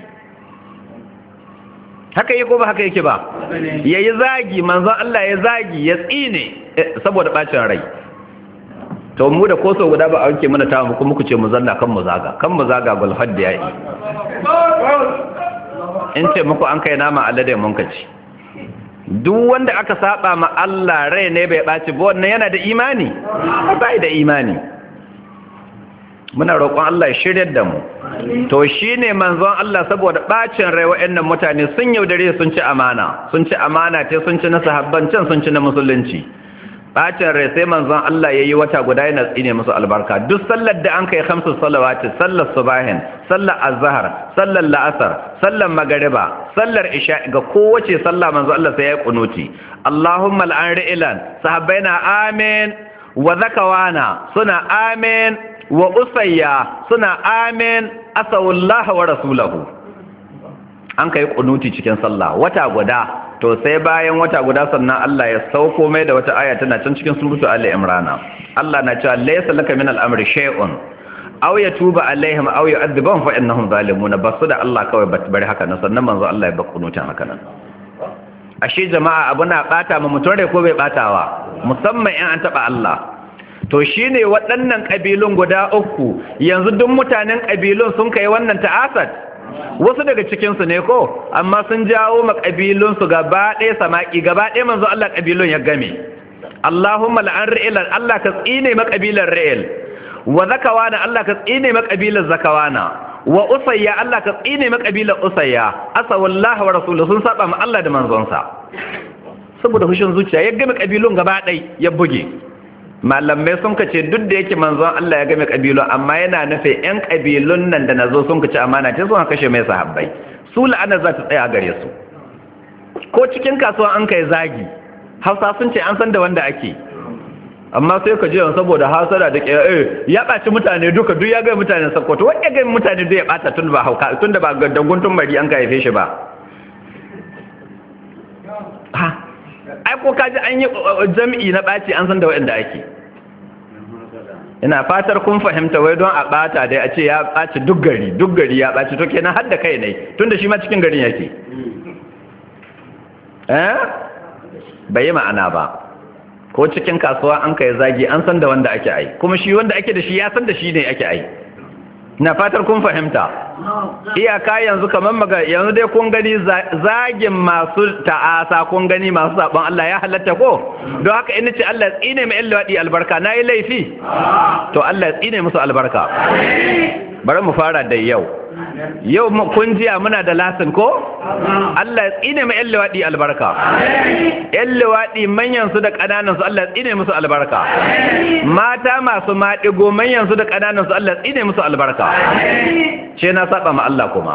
haka yi ko ba haka yake ba ya yi zagi manzon Allah ya zagi ya tsine saboda ɓacin rai to mu da koso guda ba a wanke mana ta muku muku ce mu zanna kan mu zaga kan mu zaga gulhad da yayi in ce muku an kai nama alade mun kaci duk wanda aka saba ma Allah rai ne bai ɓaci ba wannan yana da imani ba da imani muna roƙon Allah ya shiryar da mu to shine manzon Allah saboda bacin rai waɗannan mutane sun yaudare sun ci amana sun ci amana ce sun ci na sahabban can sun ci na musulunci bacin rai sai manzon Allah yayi wata guda yana tsine musu albarka duk sallar da an kai khamsu salawati sallar subahin sallar azhar sallar la'asar sallar magriba sallar isha ga kowace sallah manzon Allah sai ya kunuti Allahumma al'an ri'lan sahabbaina amin wa zakawana suna amin wa usayya suna amin asawullaha wa rasulahu an kai kunuti cikin sallah wata guda to sai bayan wata guda sannan Allah ya sauko mai da wata aya tana can cikin suratu Ali Imran Allah na cewa laysa laka min al-amri shay'un aw yatuba alaihim aw yu'adhibuhum fa innahum zalimun basu da Allah kawai bari haka nan sannan manzo Allah ya ba kunutin haka nan ashe jama'a abuna bata ma mutun rai ko bai batawa musamman in an taba Allah to shi ne waɗannan ƙabilun guda uku yanzu duk mutanen ƙabilun sun kai wannan ta'asad wasu daga cikinsu ne ko amma sun jawo ma ƙabilunsu gaba ɗaya samaki gaba ɗaya manzo Allah ƙabilun ya game Allahumma la'an ri'ilan Allah ka tsine ma ƙabilar ri'il wa zakawana Allah ka tsine ma ƙabilar zakawana wa usayya Allah ka tsine ma ƙabilar usayya asawallahu wa rasuluhu sun saba ma Allah da manzonsa saboda hushin zuciya ya game ƙabilun gaba ɗaya ya buge malamai sun kace duk da yake manzon Allah ya game kabilu amma yana nufi ƴan kabilun nan da nazo sun kace amana ta sun kashe mai sahabbai su la'ana za ta tsaya gare su ko cikin kasuwa an kai zagi Hausa sun ce an san da wanda ake amma sai ka je saboda hasara da eh ya baci mutane duka duk ya ga mutanen Sokoto wai ya ga mutane duk ya bata tun ba hauka tun da ba danguntun mari an ka haife shi ba ha ai ko kaji an yi jami'i na ɓaci an san da waɗanda ake ina fatar kun fahimta wai don a ɓata dai a ce ya ɓaci duk gari duk gari ya ɓaci to kenan har da kai ne tun da shi ma cikin garin yake eh bai yi ma'ana ba ko cikin kasuwa an kai zagi an san da wanda ake ai kuma shi wanda ake da shi ya san da shi ne ake ai na fatar kun fahimta iyaka yanzu kamar maga yanzu dai kun gani zagin masu ta'asa kun gani masu sabon Allah ya halatta ko don haka in ce Allah ya tsine mai illawadi albarka nayi laifi to Allah ya tsine musu albarka bari mu fara da yau yau kun jiya muna da lasin ko Allah ya tsine mai illawadi albarka illawadi manyan su da kananan su Allah ya tsine musu albarka mata masu maɗigo manyan su da kananan su Allah ya tsine musu albarka ce na saba ma Allah kuma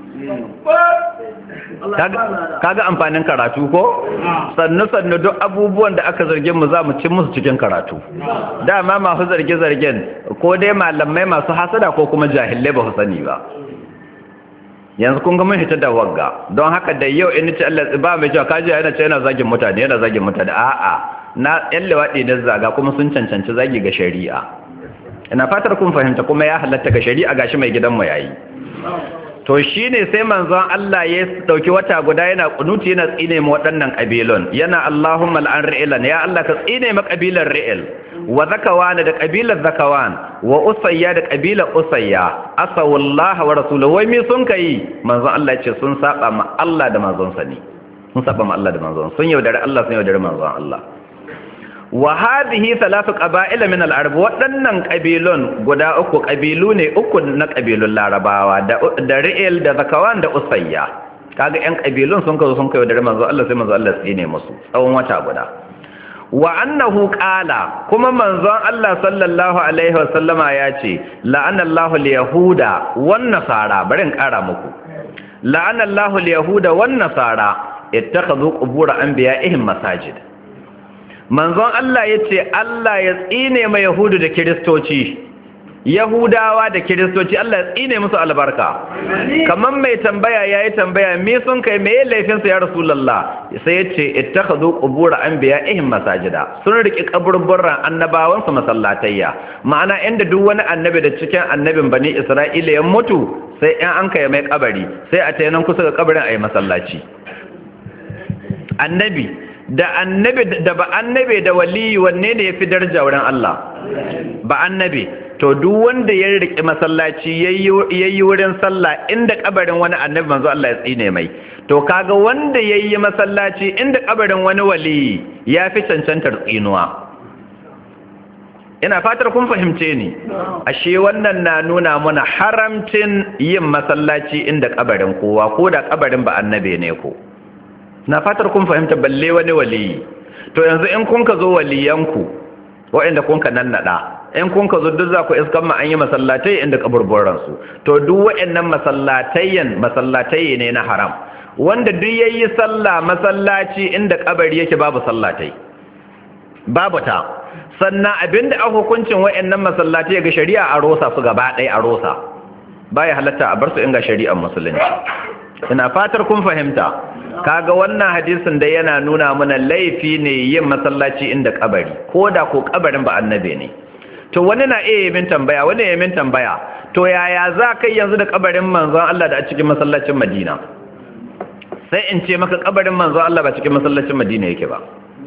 kaga amfanin karatu ko sannu sannu duk abubuwan da aka zarge mu za mu cin musu cikin karatu dama masu zarge zargen ko dai malamai masu hasada ko kuma jahilai ba su sani ba yanzu kun ga mun hita da wagga don haka da yau in ce Allah ba mai cewa kaji yana ce yana zagin mutane yana zagin mutane a'a na yan lewadi da zaga kuma sun cancanci zagi ga shari'a ina fatar kun fahimta kuma ya halatta ga shari'a gashi mai gidan mu yayi to shine sai manzon Allah ya dauki wata guda yana kunuti yana tsine mu waɗannan kabilun yana Allahumma al'an ri'lan ya Allah ka tsine mu kabilar ri'l wa zakawan da kabilar zakawan wa usayya da kabilar usayya asawallahu wa rasuluhu wai me sun kai manzon Allah ya ce sun saba ma Allah da manzon sa ne sun saba ma Allah da manzon sun yaudare Allah sun yaudare manzon Allah wa hadhihi thalathu qaba'ila min al-arab wadannan kabilun guda uku kabilu ne uku na kabilun larabawa da da ri'il da zakawan da usayya kaga yan kabilun sun kazo sun kai da manzo Allah sai manzo Allah tsine musu tsawon wata guda wa annahu qala kuma manzon Allah sallallahu alaihi wa sallama yace la'ana Allahu al-yahuda wan nasara barin kara muku la'ana Allahu al-yahuda wan nasara ittakhadhu qubur anbiya'ihim masajid manzon Allah ya ce Allah ya tsine ma Yahudu da Kiristoci, Yahudawa da Kiristoci Allah ya tsine musu albarka. Kamar mai tambaya ya yi tambaya, me sun kai me laifinsu ya Rasulallah? Sai ya ce, ittakhadhu qubur anbiya'ihim masajida. Sun riƙi kaburburran annabawansu masallatayya. Ma'ana inda duk wani annabi da cikin annabin Bani Isra'ila ya mutu, sai in an kai mai kabari, sai a tayi nan kusa ga kabarin ayi masallaci. Annabi da annabi da ba annabi da waliyi wanne ne yafi daraja wurin Allah ba annabi to duk wanda ya rike masallaci yayi wurin sallah inda kabarin wani annabi manzo Allah ya tsine mai to kaga wanda yayi masallaci inda kabarin wani waliyi yafi cancantar tsinuwa ina fatar kun fahimce ni ashe wannan na nuna mana haramcin yin masallaci inda kabarin kowa ko da kabarin ba annabi ne ko na fatar kun fahimta balle wani waliyi to yanzu in kun ka zo waliyanku waɗanda kun ka nannada in kun ka zo duk za ku iskan ma an yi masallatai inda kaburburan su to duk waɗannan masallatayyan masallatai ne na haram wanda duk yayi sallah masallaci inda kabari yake babu sallatai babu ta sannan abinda a hukuncin waɗannan masallatai ga shari'a a rosa su gaba ɗaya a rosa baya halatta a bar su inga shari'ar musulunci ina fatar kun fahimta kaga wannan hadisin da yana nuna mana laifi ne yin masallaci inda kabari ko da ko kabarin ba annabi ne to wani na iya min tambaya wani ya min tambaya to yaya za kai yanzu da kabarin manzon Allah da a cikin masallacin Madina sai in ce maka kabarin manzon Allah ba cikin masallacin Madina yake ba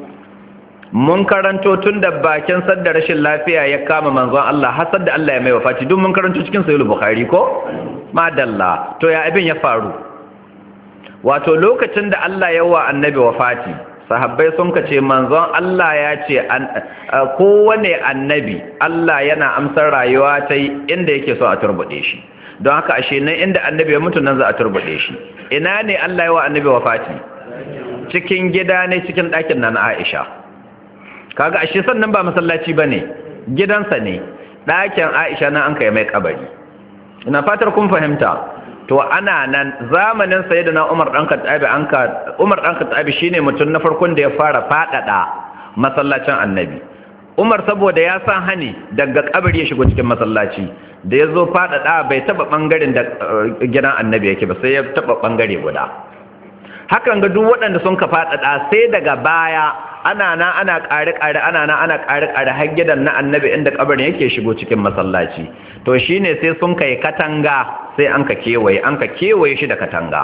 mun karanto tun da bakin sadda rashin lafiya ya kama manzon Allah har sadda Allah ya mai wafati duk mun karanto cikin sahih Bukhari ko madalla to ya abin ya faru wato lokacin da Allah ya wa annabi wafati sahabbai sun kace manzon Allah ya ce kowane annabi Allah yana amsar rayuwa ta inda yake so a turbude shi don haka ashe nan inda annabi ya mutu nan za a turbude shi ina ne Allah ya wa annabi wafati cikin gida ne cikin ɗakin nan Aisha kaga ashe sannan ba masallaci bane gidansa ne ɗakin Aisha nan an kai mai kabari ina fatar kun fahimta to ana nan zamanin sayyidina Umar dan Khattabi anka Umar dan Khattabi shine mutum na farkon da ya fara fadada masallacin Annabi Umar saboda ya san hani daga kabari ya shigo cikin masallaci da yazo fadada bai taba bangaren da gidan Annabi yake ba sai ya taba bangare guda hakan ga duk waɗanda sun ka fadada sai daga baya ana na ana ƙare ƙare ana na ana ƙare ƙare har gidan na Annabi inda kabarin yake shigo cikin masallaci to shine sai sun kai katanga sai an ka kewaye an ka kewaye shi da katanga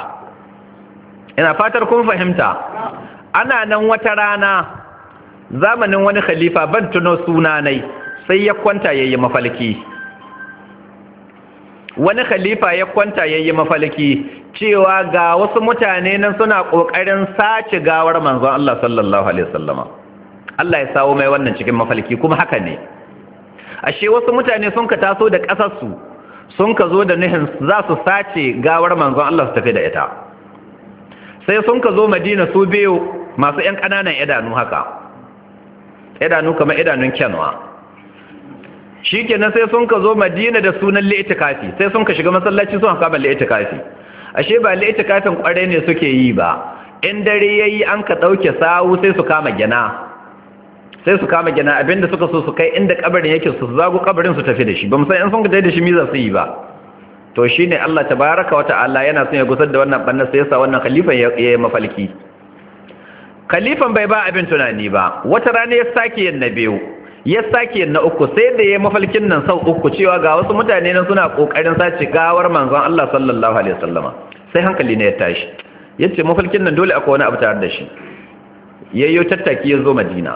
ina fatar kun fahimta ana nan wata rana zamanin wani khalifa ban tuno sunanai sai ya kwanta yayi mafalki wani khalifa ya kwanta yayi mafalki cewa ga wasu mutane nan suna kokarin sace gawar manzon Allah sallallahu alaihi wasallama Allah ya sawo mai wannan cikin mafalki kuma haka ne ashe wasu mutane sun ka taso da kasar su sun ka zo da nihin za su sace gawar manzon Allah su tafi da ita sai sun ka zo Madina su biyu masu ƴan ƙananan idanu haka idanu kamar idanun kyanwa shikenan sai sun ka zo Madina da sunan li'itikafi sai sun ka shiga masallaci sun kama li'itikafi ashe ba li'itikafin kware ne suke yi ba in dare yayi an ka dauke sawu sai su kama gina sai su kama gina abinda suka so su kai inda kabarin yake su zago kabarin su tafi da shi ba mu san in sun ka tafi da shi mi za su yi ba to shine Allah tabaraka wa ta'ala yana son ya gusar da wannan banna sai yasa wannan khalifan ya yi mafalki khalifan bai ba abin tunani ba wata rana ya sake yin na biyu ya sake yin na uku sai da ya mafalkin nan sau uku cewa ga wasu mutane nan suna kokarin sace gawar manzon Allah sallallahu alaihi wasallama sai hankali ne ya tashi yace mafalkin nan dole akwai wani abu tare da shi yayyo tattaki ya zo Madina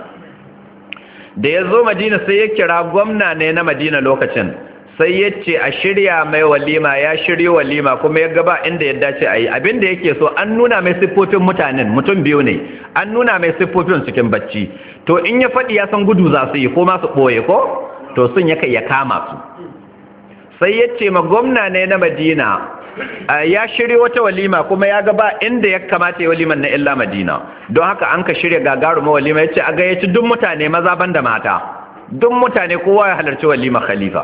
da ya zo Madina sai ya kira gwamna ne na Madina lokacin sai ya ce a shirya mai walima ya shirya walima kuma ya gaba inda ya dace a yi abinda yake so an nuna mai siffofin mutanen mutum biyu ne an nuna mai siffofin cikin bacci to in ya faɗi ya san gudu za su yi ko masu ɓoye ko to sun ya kai ya kama su sai ya ce ma gwamna ne na Madina ya shirya wata walima kuma ya gaba inda ya kamata ya waliman na illa Madina don haka an ka shirya gagaruma walima ya ce a gayyaci duk mutane maza banda mata duk mutane kowa ya halarci walima khalifa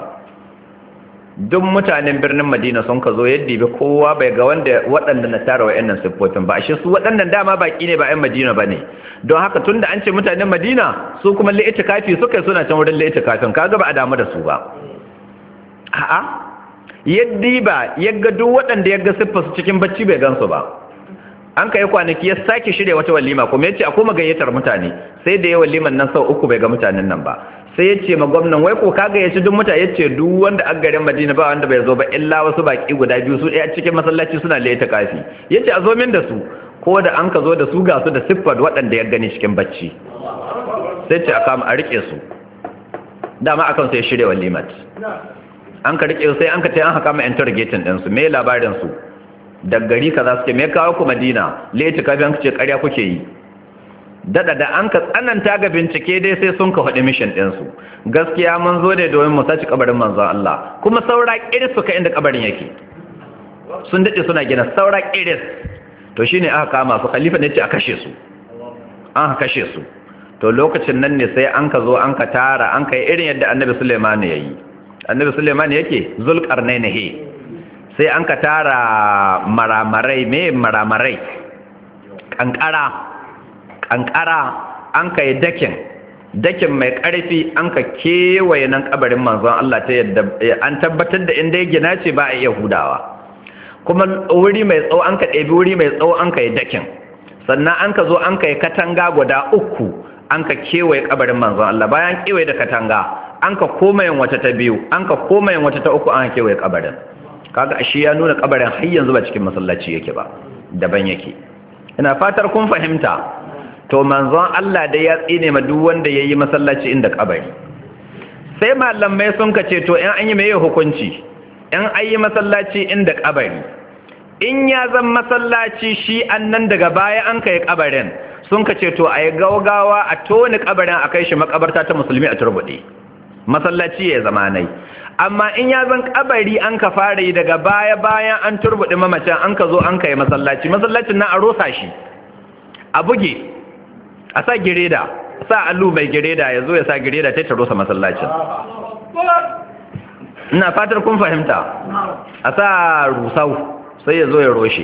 duk mutanen birnin Madina sun ka zo yadda bi kowa bai ga wanda waɗanda na tara wa'annan siffofin ba shi su waɗannan dama baki ne ba 'yan Madina bane don haka tunda an ce mutanen Madina su kuma li'itikafi suka yi suna can wurin li'itikafin kaga ba a damu da su ba a'a yadda ba yagga duk waɗanda yagga siffar su cikin bacci bai gansu ba an kai kwanaki ya sake shirya wata walima kuma yace a koma gayyatar mutane sai da ya waliman nan sau uku bai ga mutanen nan ba sai ya ce ma gwamnan wai ko kaga ya ci duk mutane ya ce duk wanda a garin Madina ba wanda bai zo ba illa wasu baki guda biyu su ɗaya cikin masallaci suna laita kafi ya ce a zo min da su ko da an ka zo da su ga su da siffar waɗanda ya gani cikin bacci sai ce a kama a riƙe su dama akan sai shirya walimat an ka riƙe sai an ka ce an haka ma interrogating ɗinsu me labarin su da gari kaza suke me kawo ku Madina laita kafi an ka ce ƙarya kuke yi dada da an ka tsananta ga bincike dai sai sun ka faɗi mission ɗinsu gaskiya mun zo ne domin mu saci kabarin manzon Allah kuma saura ƙiris suka inda kabarin yake sun daɗe suna gina saura ƙiris to shine aka kama su khalifa ne ce a kashe su an kashe su to lokacin nan ne sai an ka zo an ka tara an ka yi irin yadda annabi Sulaiman ya yi annabi Sulaiman yake zulqarnain he sai an ka tara maramarai me maramarai kankara kankara an ka yi dakin dakin mai ƙarfi an ka kewaye nan kabarin manzon Allah ta yadda an tabbatar da inda ya gina ce ba a iya hudawa kuma wuri mai tsawo an ka ɗebi wuri mai tsawo an ka yi dakin sannan an ka zo an ka yi katanga guda uku an ka kewaye kabarin manzon Allah bayan kewaye da katanga an ka koma yin wata ta biyu an ka koma yin wata ta uku an kewaye kabarin kaga ashe ya nuna kabarin har yanzu ba cikin masallaci yake ba daban yake ina fatar kun fahimta to manzon Allah dai ya tsine ma duk wanda yayi masallaci inda kabari sai malamai sun kace to in an yi meye hukunci in ayi masallaci inda kabari in ya zan masallaci shi annan daga baya an kai kabarin sun kace to ayi gaugawa a toni kabarin a kai shi makabarta ta musulmi a turbude masallaci ya zamanai amma in ya zan kabari an ka fara yi daga baya bayan an turbude mamacin an ka zo an kai masallaci masallacin na a rosa shi a buge a sa gireda sa allu mai gireda ya zo ya sa gireda ta taro sa masallacin ina fatar kun fahimta a sa rusau sai ya zo ya roshe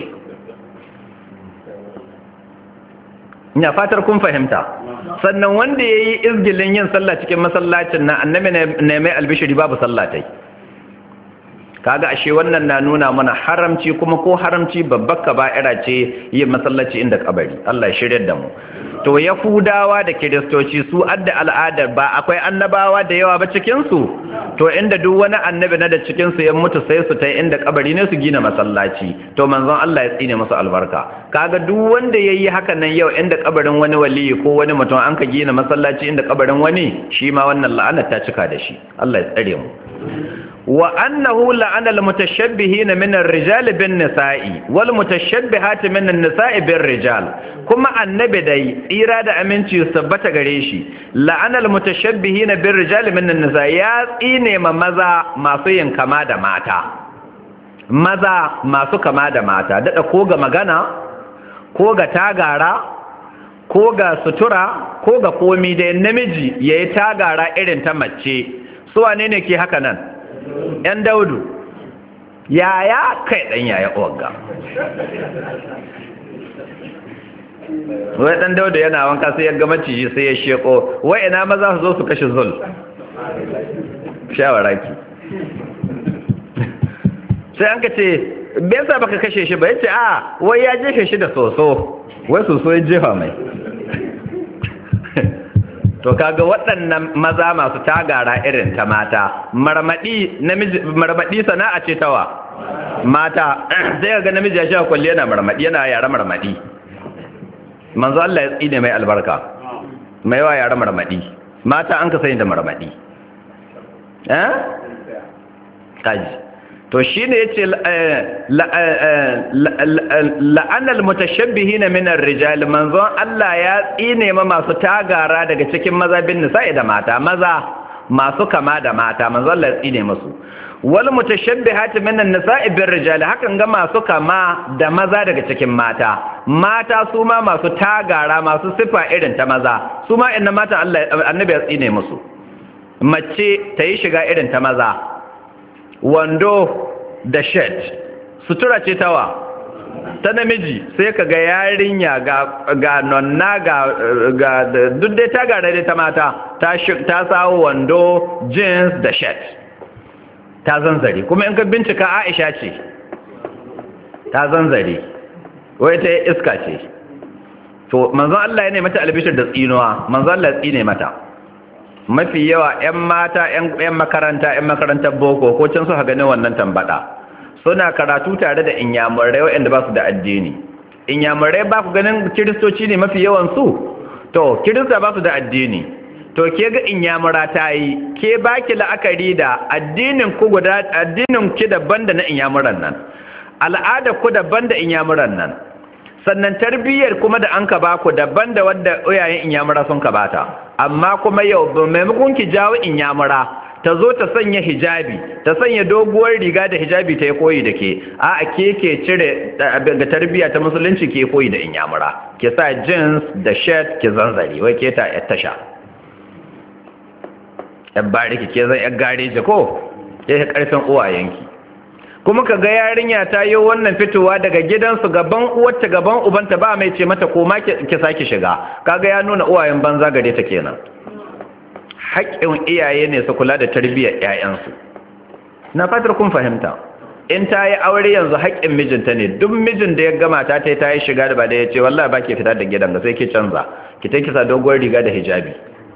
ina fatar kun fahimta sannan wanda ya yi izgilin yin sallah cikin masallacin na annabi ne mai albishiri babu sallatai kaga ashe wannan na nuna mana haramci kuma ko haramci babbar kaba'ira ce yin masallaci inda kabari Allah ya shirye da mu to yahudawa da kiristoci su adda al'adar ba akwai annabawa da yawa ba cikin su to inda duk wani annabi na da cikin su ya mutu sai su tai inda kabari ne su gina masallaci to manzon Allah ya tsine musu albarka kaga duk wanda yayi haka nan yau inda kabarin wani wali ko wani mutum an ka gina masallaci inda kabarin wani shi ma wannan la'ana ta cika da shi Allah ya tsare mu wa annahu la'ana al-mutashabbihina min ar-rijali bin-nisa'i wal mutashabbihati min an-nisa'i bir-rijal kuma annabi dai tsira da aminci tabbata gare shi la'ana al-mutashabbihina bir-rijali min an-nisa'i ya tsine ma maza masu yin kama da mata maza masu kama da mata dada ko ga magana ko ga tagara ko ga sutura ko ga komi da namiji yayi tagara irin ta mace su wane ne ke haka nan ‘yan daudu yaya kai ɗan yaya ogga wai ɗan daudu yana wanka sai ya ga maciji sai ya sheko wai ina maza su zo su kashe zul shawaraki sai an ka ce bai sa baka kashe shi ba yace a wai ya jefe shi da soso wai soso ya jefa mai to kaga waɗannan maza masu tagara irin ta mata marmadi namiji marmadi sana'a ce tawa mata sai ga namiji ya sha kulli yana marmadi yana yara marmadi manzo Allah ya tsine mai albarka mai wa yara marmadi mata an ka sani da marmadi eh kaji to shine yace la'anal mutashabbihina min ar-rijal manzon Allah ya tsine ma masu tagara daga cikin maza bin nisa'i da mata maza masu kama da mata manzon Allah ya tsine musu wal mutashabbihati min an-nisa'i bir rijal hakan ga masu kama da maza daga cikin mata mata su ma masu tagara masu sifa irin ta maza su ma inna mata Allah annabi ya tsine musu mace ta yi shiga irin ta maza wando da shirt sutura ce tawa ta namiji sai ka ga yarinya ga ga nonna ga ga duk dai ta gare ta mata ta ta sawo wando jeans da shirt ta zanzare kuma in ka bincika Aisha ce ta zanzare wai ta iska ce to manzon Allah ya ne mata albishir da tsinuwa manzon Allah ya tsine mata mafi yawa 'yan mata 'yan makaranta 'yan makarantar boko ko can su haga ne wannan tambada suna karatu tare da inyamurai waɗanda ba su da addini inyamurai ba ku ganin kiristoci ne mafi yawan su to kirista ba su da addini to ke ga inyamura ta yi ke baki la'akari da addinin ku guda addinin ki daban da na inyamuran nan al'ada ku daban da inyamuran nan sannan tarbiyyar kuma da an ka baku daban da wadda uyayen inyamura sun ka bata amma kuma yau maimakon ki jawo inyamura ta zo ta sanya hijabi ta sanya doguwar riga da hijabi ta yi koyi da ke a ke ke cire ga tarbiyya ta musulunci ke koyi da inyamura ke sa jeans da shirt ke zanzari wai ke ta yar tasha yar bariki ke zan yar gareji ko ke karfin uwayenki kuma ka ga yarinya ta yi wannan fitowa daga gidansu gaban uwarta gaban ubanta ba mai ce mata koma ki sake shiga kaga ya nuna uwayen banza gare ta kenan haƙƙin iyaye ne su kula da tarbiyyar ƴaƴansu na fatar kun fahimta in ta yi aure yanzu haƙƙin mijinta ne duk mijin da ya gama ta ta ta yi shiga da ba da ya ce wallahi ba ke fita da gidan ga sai ki canza ki ta kisa doguwar riga da hijabi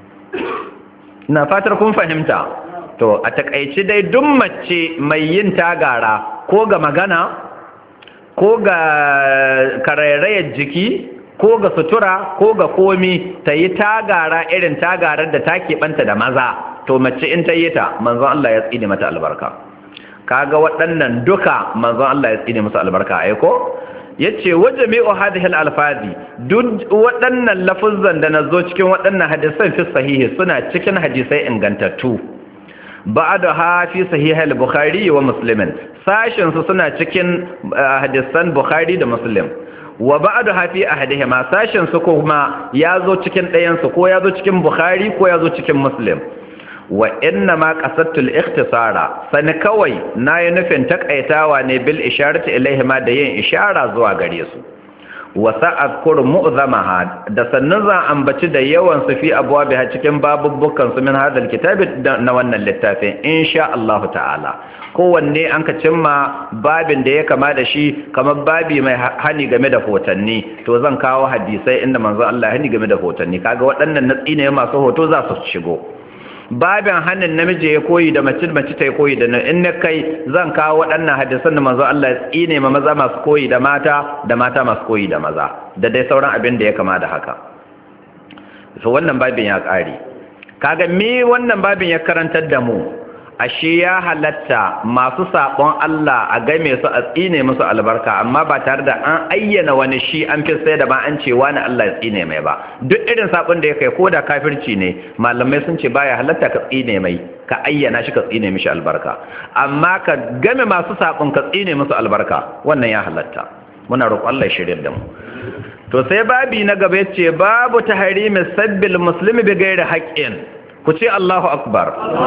na fatar kun fahimta to a takaici dai duk mace mai yin tagara ko ga magana ko ga karairayar jiki ko ga sutura ko ga komi ta yi tagara irin tagarar da ta keɓanta da maza to mace in ta yi ta manzon Allah ya tsine mata albarka kaga waɗannan duka manzon Allah ya tsine musu albarka aiko yace wajami'u hadhihi al-alfazi duk waɗannan lafuzan da nazo cikin waɗannan hadisan fi sahihi suna cikin hadisai ingantattu ba'daha fi sahih al-bukhari wa muslim sashin su suna cikin hadisan bukhari da muslim wa ba'daha fi ahadihima sashin su kuma yazo cikin ɗayan su ko yazo cikin bukhari ko yazo cikin muslim wa inna ma qasadtul ikhtisara sani kawai nayi nufin takaitawa ne bil isharati ilaihima da yin ishara zuwa gare su wa sa'adkur mu'zamaha da sannan zan ambaci da yawan su fi abwabiha cikin babubbukan su min hadal kitabi na wannan littafin insha Allah ta'ala kowanne an ka cimma babin da ya kama da shi kamar babi mai hani game da hotanni to zan kawo hadisai inda manzo Allah hani game da hotanni kaga waɗannan natsi ne masu hoto za su shigo babin hannun namiji ya koyi da mace mace ta koyi da in na kai zan kawo waɗannan hadisan da manzo Allah ya tsine ma maza masu koyi da mata da mata masu koyi da maza da dai sauran abin da ya kama da haka so wannan babin ya ƙare kaga me wannan babin ya karantar da mu ashe ya halatta masu sabon Allah a game su a tsine musu albarka amma ba tare da an ayyana wani shi an fi sai da ba an ce wani Allah ya tsine mai ba duk irin sabon da ya kai ko da kafirci ne malamai sun ce baya halatta ka tsine mai ka ayyana shi ka tsine mishi albarka amma ka game masu sabon ka tsine musu albarka wannan ya halatta muna roƙon Allah ya shirye da mu to sai babi na gaba yace babu tahrimi sabbil muslimi bi ghairi haqqin ku ce Allahu akbar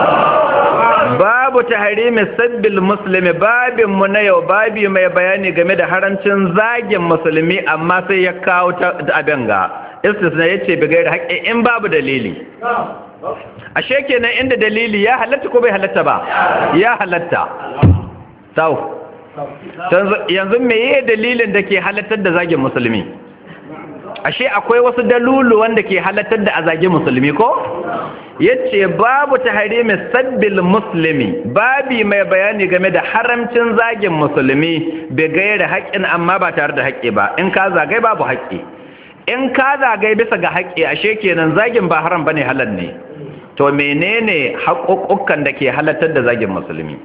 babu tahrimi sabbil muslimi babin mu na yau babi mai bayani game da haramcin zagin musulmi amma sai ya kawo ta abin ga istisna yace bi gairi haƙƙi in babu dalili ashe kenan inda dalili ya halatta ko bai halatta ba ya halatta sau yanzu meye dalilin da ke halattar da zagin musulmi? Ashe akwai wasu dalulu wanda ke halattar da a zagi musulmi ko? Yace babu tahrimi sabbil muslimi, babi mai bayani game da haramcin zagin musulmi bai gaira haƙƙin amma ba tare da haƙƙi ba. In ka zagai babu haƙƙi, in ka zagai bisa ga haƙƙi, ashe kenan zagin ba haram bane, halal ne. To menene haƙoƙukan da ke halattar da zagin musulmi?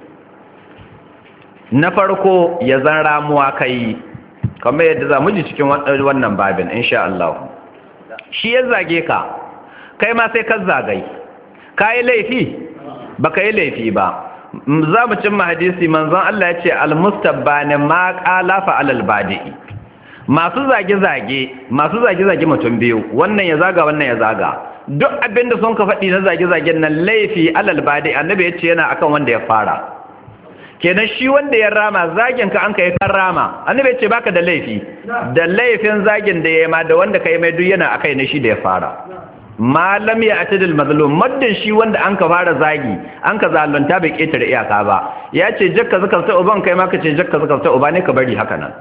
Na farko ya zan ramuwa kai, kamar yadda za mu ji cikin wannan babin insha Allah. Shi ya zage ka, kai ma sai ka zagai, ka yi laifi ba ka yi laifi ba. Za mu cimma hadisi manzon Allah ya ce almustabbani ma qala fa alal badi'i. Masu zage-zage, masu zage-zage mutum biyu, wannan ya zaga wannan ya zaga. Duk abinda sun ka faɗi na zage-zagen nan laifi alal badi'i, annabi ya ce yana akan wanda ya fara. Kenan shi wanda ya rama zagin ka an kai kan rama, annabi ce baka da laifi, da laifin zagin da ya ma da wanda kai mai duk yana akai ne shi da ya fara. Malam ya atadil mazlum, maddin shi wanda an ka fara zagi an ka zalunta bai ketare iyaka ba, ya ce jakka zakalta uban kai ma ka ce jakka zakalta uba ne ka bari haka nan,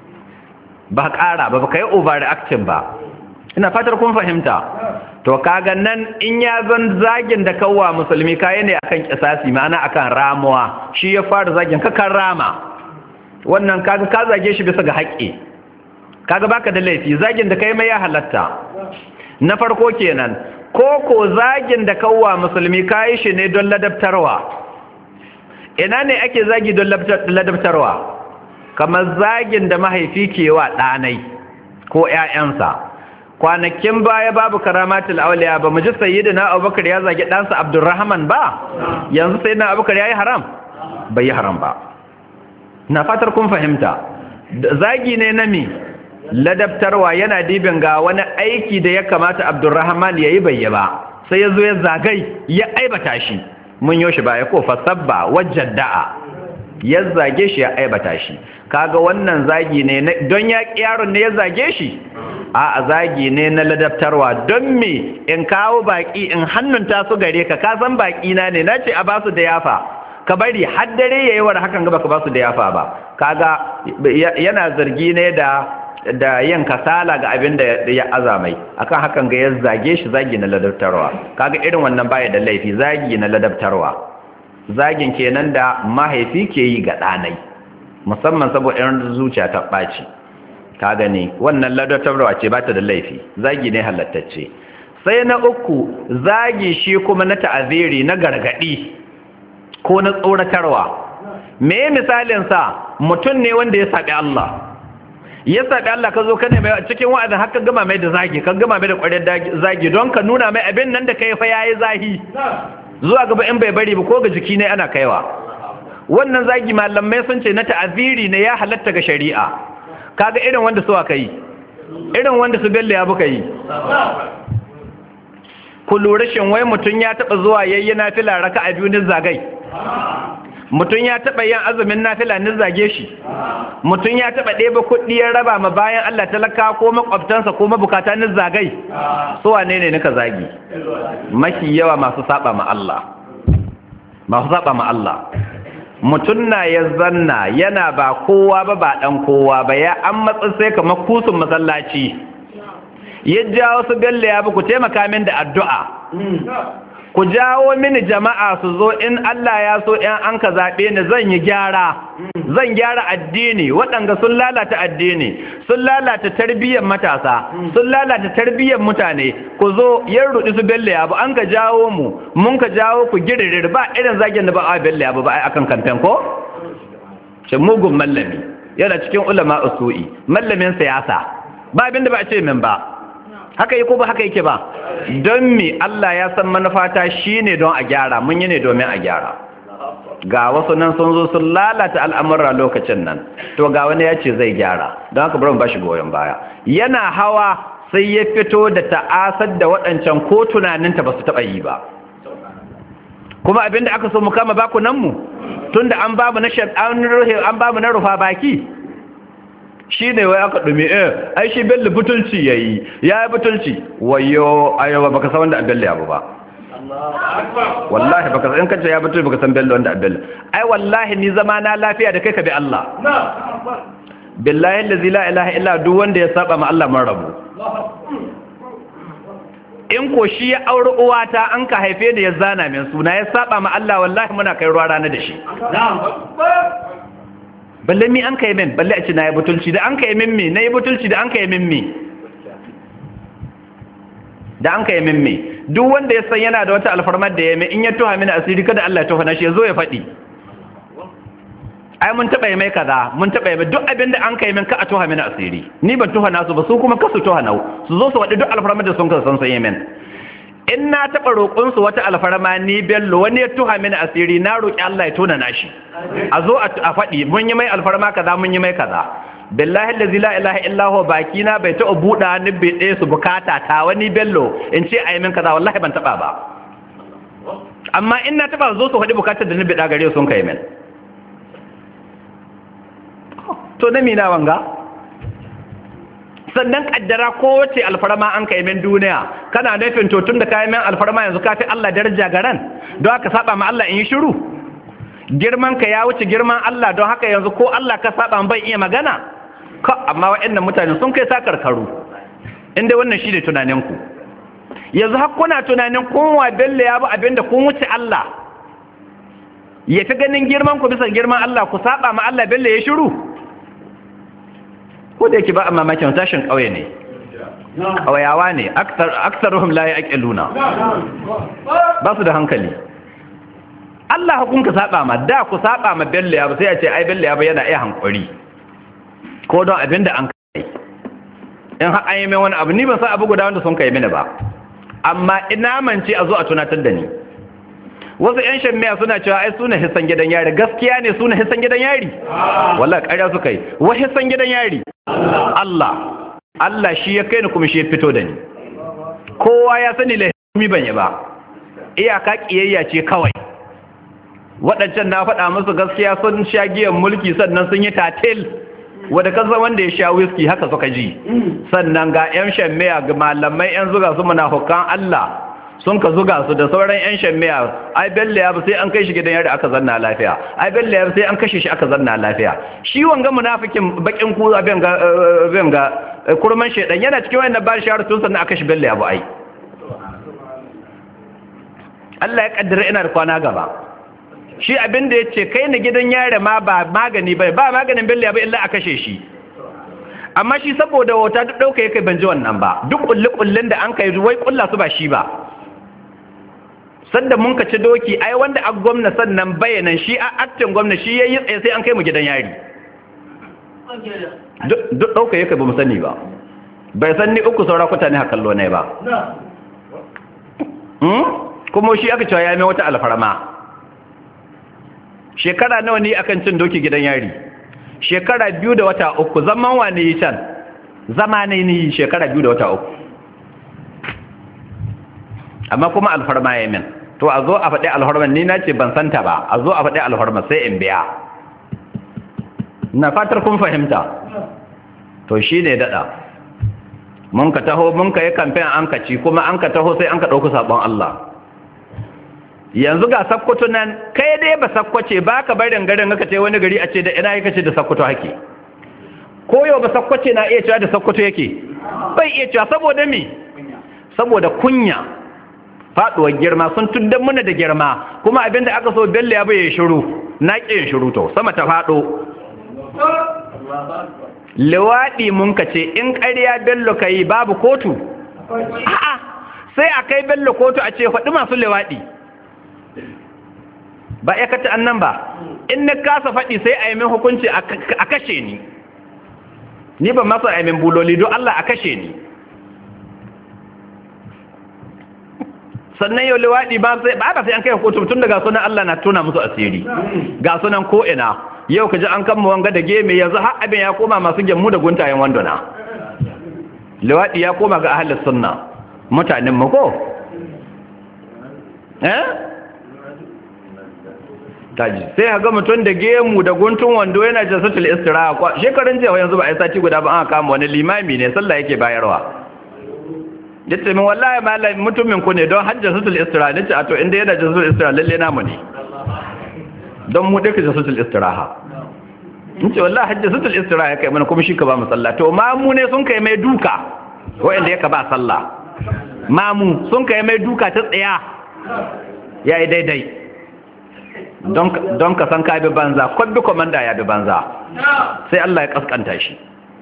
ba ƙara ba ba ka yi overreacting ba. Ina fatar kun fahimta. To kaga nan in ya zan zagin da kawwa musulmi kayi ne akan kisasi, ma'ana akan ramuwa, shi ya fara zagin ka kan rama, wannan kaga ka zage shi bisa ga haƙƙi, kaga baka da laifi, zagin da kai mai ya halatta. Na farko kenan. Ko ko zagin da kawwa musulmi kayi shi ne don ladabtarwa. Ina ne ake zagi don ladabtarwa? Kamar zagin da mahaifi ke wa ɗanai ko ƴaƴansa. Kwanakin baya babu karamatul auliya ba mu ji sayyidina Abubakar ya zagi ɗansa Abdurrahman ba, yanzu sayyidina Abubakar yayi haram? Bai yi haram ba. Na fatar kun fahimta. Zagi ne na mi? Ladabtarwa, yana dibin ga wani aiki da ya kamata Abdurrahman yayi bai yi ba, sai ya zo ya zagai ya aibata shi. Mun yo shi baya ko fasabba wajadda'a, ya zage shi ya aibata shi. Kaga wannan zagi ne don ya yaron ne ya zage shi? A zagi ne na ladabtarwa. Don me in kawo baki in hannunta su gare ka, ka san baki na ne, nace a basu da yafa, ka bari har dare yayi war hakan ga baka basu da yafa ba. Kaga yana zargi ne da da yin kasala ga abin da ya azamai, akan hakan ga ya zage shi, zagi na ladabtarwa. Kaga irin wannan baya da laifi, zagi na ladabtarwa. Zagin kenan da mahaifi ke yi ga ɗanai, musamman saboda irin zuciya ta ɓaci. Ka gani wannan ladabtarwa ce ba ta da laifi, zagi ne halattacce. Sai na uku, zagi shi kuma na ta'aziri, na gargadi ko na tsoratarwa. Me misalin sa? Mutum ne wanda ya saɓi Allah, ya saɓi Allah, ka zo ka ne mai cikin wa'azin haka gama mai da zagi, ka gama mai da ƙwarar zagi don ka nuna mai abin nan da kai fa yayi zahi, zuwa gaba in bai bari ba ko ga jiki ne ana kaiwa. Wannan zagi malamai sun ce na ta'aziri ne, ya halatta ga shari'a. Kaga irin wanda su aka yi, irin wanda su Bello ya buka yi. Ku lura shin wai mutum ya taɓa zuwa yayi nafila raka'a biyu ni zagai? Mutum ya taɓa yin azumin nafila ni zage shi? Mutum ya taɓa ɗeba kuɗi ya raba ma bayan Allah talaka ko makwabtansa ko mabukata ni zagai? Su wane ne nika zagi? Mafi yawa masu saba ma Allah, masu saba ma Allah. Mutum na ya zanna yana ba kowa ba ba ɗan kowa ba, ya an matsa sai kamar kusun masallaci, ya jawo su Bello ya bi ku taimaka min da addu'a, ku jawo mini jama'a su zo, in Allah ya so in an ka zaɓe ni zan yi gyara, zan gyara addini. Waɗanda sun lalata addini, sun lalata tarbiyyar matasa, sun lalata tarbiyyar mutane, ku zo. Yan ruɗi su Bello ya bu, an ka jawo mu, mun ka jawo ku giririr, ba irin zagin da ba a Bello ya bu ba akan kamfen ko? Shi mugun mallami, yana cikin ulama usu'i, mallamin siyasa, ba abin da ba a ce min ba. Haka yi ko ba haka yake ba? Don me Allah ya san manufata shi ne don a gyara, mun yi ne domin a gyara. Ga wasu nan sun zo sun lalata al'amurra lokacin nan, to ga wani ya ce zai gyara, don haka bari mu bashi goyon baya. Yana hawa sai ya fito da ta'asar da waɗancan ko tunaninta ba su taɓa yi ba. Kuma abinda aka so mu kama bakunanmu, tun da an bamu na an bamu na rufa baki, shi ne wai aka ɗumi, eh ai shi Bello butulci ya yi, ya yi butulci, wayo ayawa baka san wanda a Bello ya bu ba. wallahi baka san kace ya batul baka san bello wanda bello ai wallahi ni zama na lafiya da kai ka bi Allah billahi allazi la ilaha illa duk wanda ya saba ma Allah mun rabu in ko shi ya auri uwata an ka haife da ya zana min suna ya saba ma Allah wallahi muna kai ruwa rana da shi balle mi an kai min balle a ce na yi butulci da an kai min me na yi butulci da an kai min me da an kai min me duk wanda ya san yana da wata alfarmar da ya mai in ya tuha mini asiri kada Allah ya tuha na shi ya zo ya faɗi ai mun taɓa yi mai kaza mun taɓa yi mai duk abin da an kai min ka a tuha mini asiri ni ban tuha nasu ba su kuma ka su tuha nau su zo su waɗi duk alfarmar da sun ka san sai min in na taɓa roƙonsu wata alfarma ni bello wani ya tuha mini asiri na roƙi Allah ya tona nashi a zo a faɗi mun yi mai alfarma kaza mun yi mai kaza billahi allazi la ilaha illa huwa baki na bai taɓa buɗa ni bai ɗaya su bukata ta wani bello in ce a yi min kaza wallahi ban taɓa ba amma in na taɓa zo su faɗi bukatar da ni bai gare sun kai min to na mina wanga sannan kaddara kowace alfarma an kai min duniya kana nufin to tun da kayi min alfarma yanzu ka fi Allah daraja garan don haka saba ma Allah in yi shiru girman ka ya wuce girman Allah don haka yanzu ko Allah ka saba ban iya magana ka amma waɗannan mutane sun kai sa karkaru inda wannan shi ne tunanin ku yanzu har kuna tunanin kun wa bella ya ba abinda kun wuce Allah ya fi ganin girman ku bisa girman Allah ku saba ma Allah bella ya shiru ko da yake ba a mamakin tashin ƙauye ne ƙauyawa ne aksaruhum la yaqiluna ba su da hankali Allah hukun ka saba ma da ku saba ma bello ya ba sai a ce ai bello ya ba yana iya hankuri ko don abinda an kai in har an yi mai wani abu ni ban san abu guda wanda sun kai mini ba amma ina mance a zo a tunatar da ni wasu yan shammiya suna cewa ai suna hisan gidan yari gaskiya ne suna hisan gidan yari wallahi ƙarya suka yi wa hisan gidan yari Allah Allah shi ya kai ni kuma shi ya fito da ni kowa ya sani lahimi ban yi ba iyaka kiyayya ce kawai waɗancan na faɗa musu gaskiya sun sha giyan mulki sannan sun yi tatil wadda kasa wanda ya sha whisky haka suka ji sannan ga yan shammiya ga malamai yan zuga su munafukan Allah sun ka zuga su da sauran yan shammiya ai bello ya sai an kai shi gidan yari aka zanna lafiya ai bello ya sai an kashe shi aka zanna lafiya shi wanga munafikin bakin ku abin ga abin ga kurman shedan yana cikin wannan ba shi tun sannan aka shi bello ya bu ai Allah ya kaddara ina da kwana gaba shi abin da yace kai ni gidan yari ma ba magani bai ba maganin bello ya ba illa a kashe shi amma shi saboda wata duk dauka yake ban ji wannan ba duk kullu kullun da an kai wai kulla su ba shi ba sanda mun ka ci doki ai wanda a gwamna sannan bayanan shi a aktin gwamna shi yayi tsaye sai an kai mu gidan yari duk dauka yake ba mu sani ba bai san ni uku saura kuta ne hakallo ne ba hmm kuma shi aka cewa ya mai wata alfarma shekara nawa ne akan cin doki gidan yari shekara biyu da wata uku zaman wani can zama ne ni shekara biyu da wata uku amma kuma alfarma ya min to a zo a faɗi alfarman ni na ce ban santa ba a zo a faɗi alfarma sai in biya na fatar kun fahimta to shi ne daɗa mun ka taho mun ka yi kamfen an ka ci kuma an ka taho sai an ka ɗauku saɓon Allah yanzu ga sakkwato nan kai dai ba sakkwace ba ka barin garin ka ce wani gari a ce da ina yake ce da sakkwato hake ko yau ba sakkwace na iya cewa da sakkwato yake bai iya cewa saboda me saboda kunya faduwar girma sun tuddan muna da girma kuma abinda aka so bello ya bai shiru na ƙin shiru to sama ta fado liwaɗi mun ka ce in ƙarya bello ka yi babu kotu a'a sai a kai bello kotu a ce faɗi masu liwaɗi ba ya kata annan ba in na kasa faɗi sai a yi min hukunci a kashe ni ni ba masu a yi min buloli don Allah a kashe ni sannan yau liwaɗi ba sai ba sai an kai kotu tun daga sunan Allah na tona musu asiri ga sunan ko ina yau kaji an kama wanga da geme yanzu har abin ya koma masu gemmu da guntayen wandona liwaɗi ya koma ga ahlus sunna mutanen mu ko eh taji sai ga mutum da gemu da guntun wando yana jasatul istiraha shekarun jiya yanzu ba a yi sati guda ba an kama wani limami ne sallah yake bayarwa yace min wallahi malam mutumin ku ne don hajjatul istiraha nace a to inda yana hajjatul istiraha lalle namu ne don mu dake hajjatul istiraha nace wallahi hajjatul istiraha kai mana kuma shi ka ba mu sallah to mamu ne sun kai mai duka wanda yake ba sallah mamu sun kai mai duka ta tsaya yayi daidai don don ka san ka bi banza kwabbi komanda ya bi banza sai Allah ya kaskanta shi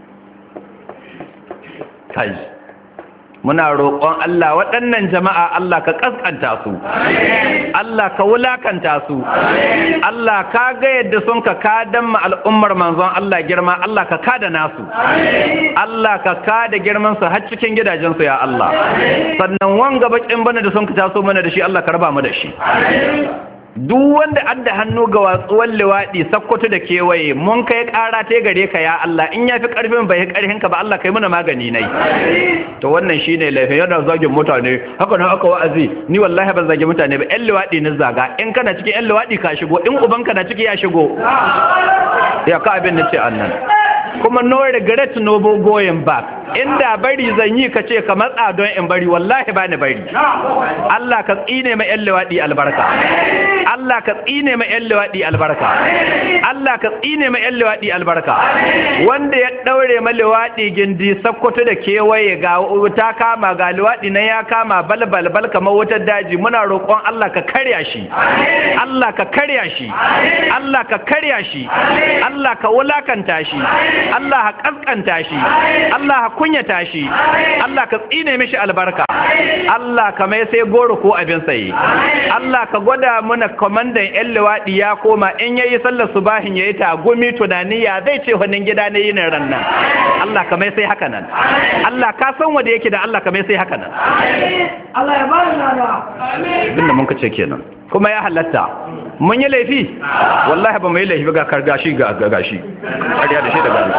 kai muna roƙon Allah waɗannan jama'a Allah ka ƙasƙanta su Allah ka wulakanta su Allah ka ga yadda sun ka kadan ma al'ummar manzon Allah girma Allah ka kada nasu Allah ka kada girman su har cikin gidajen su ya Allah sannan wanga bakin bana da sun ka taso mana da shi Allah ka raba mu da shi duk wanda adda hannu ga watsuwar liwaɗi sakkwato da kewaye mun kai ƙara ta gare ka ya Allah in ya fi ƙarfin bai ƙarfin ka ba Allah kai muna magani nai to wannan shine laifin yana zagin mutane haka nan aka wa'azi ni wallahi ban zage mutane ba ƴan liwaɗi ni zaga in kana cikin ƴan liwaɗi ka shigo in ubanka na ciki ya shigo ya ka abin da ce annan kuma no regret no going back inda bari zan yi ka ce ka matsa don in bari wallahi ba ni bari Allah ka tsine mai ƴan liwaɗi albarka Allah ka tsine mai ƴan liwaɗi albarka Allah ka tsine mai ƴan liwaɗi albarka wanda ya daure mai liwaɗi gindi sakkwato da kewaye ga wuta kama ga liwaɗi na ya kama balbal bal kamar wutar daji muna roƙon Allah ka karya shi Allah ka karya shi Allah ka karya shi Allah ka wulakanta shi Allah ka kaskanta shi Allah ka kunyata shi Allah ka tsine mishi albarka Allah ka mai sai goro ko abin saye Allah ka gwada muna komandan ƴan liwaɗi ya koma in yayi sallar subahin yayi ta gumi tunani ya zai ce wannan gida ne yin ran nan Allah ka mai sai haka nan Allah ka san wanda yake da Allah ka mai sai haka nan Allah ya bani nada amin binda mun kace kenan kuma ya halatta mun yi laifi wallahi ba mu yi laifi ga kargashi ga gashi kariya da shi da gani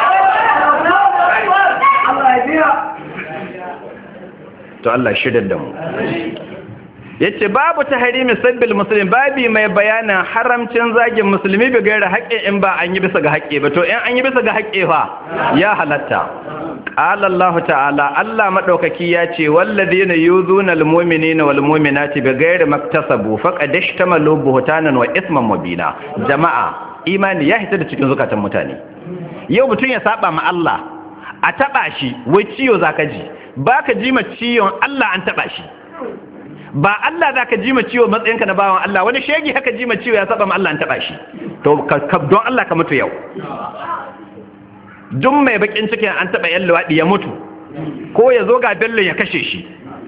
Allah ya biya to Allah shirya da mu yace babu tahrimi sabbil muslim babi mai bayanin haramcin zagin musulmi bi gaira haƙƙi in ba an yi bisa ga haƙƙi ba to in an yi bisa ga haƙƙi fa ya halatta qala Allah ta'ala Allah madaukaki yace walladheena yuzuna almu'minina walmu'minati bi gairi maktasabu faqad ishtamalu buhtanan wa isman mubina jama'a imani ya hita da cikin zukatan mutane yau mutun ya saba ma Allah a taba shi wai ciyo zaka ji baka ji ma ciyon Allah an taba shi ba Allah za ka ji ma ciwo matsayinka na bawan Allah wani shegi haka ji ma ciwo ya saba ma Allah an taba shi to don Allah ka mutu yau duk mai bakin cikin an taba yan luwaɗi ya mutu ko ya zo ga bello ya kashe shi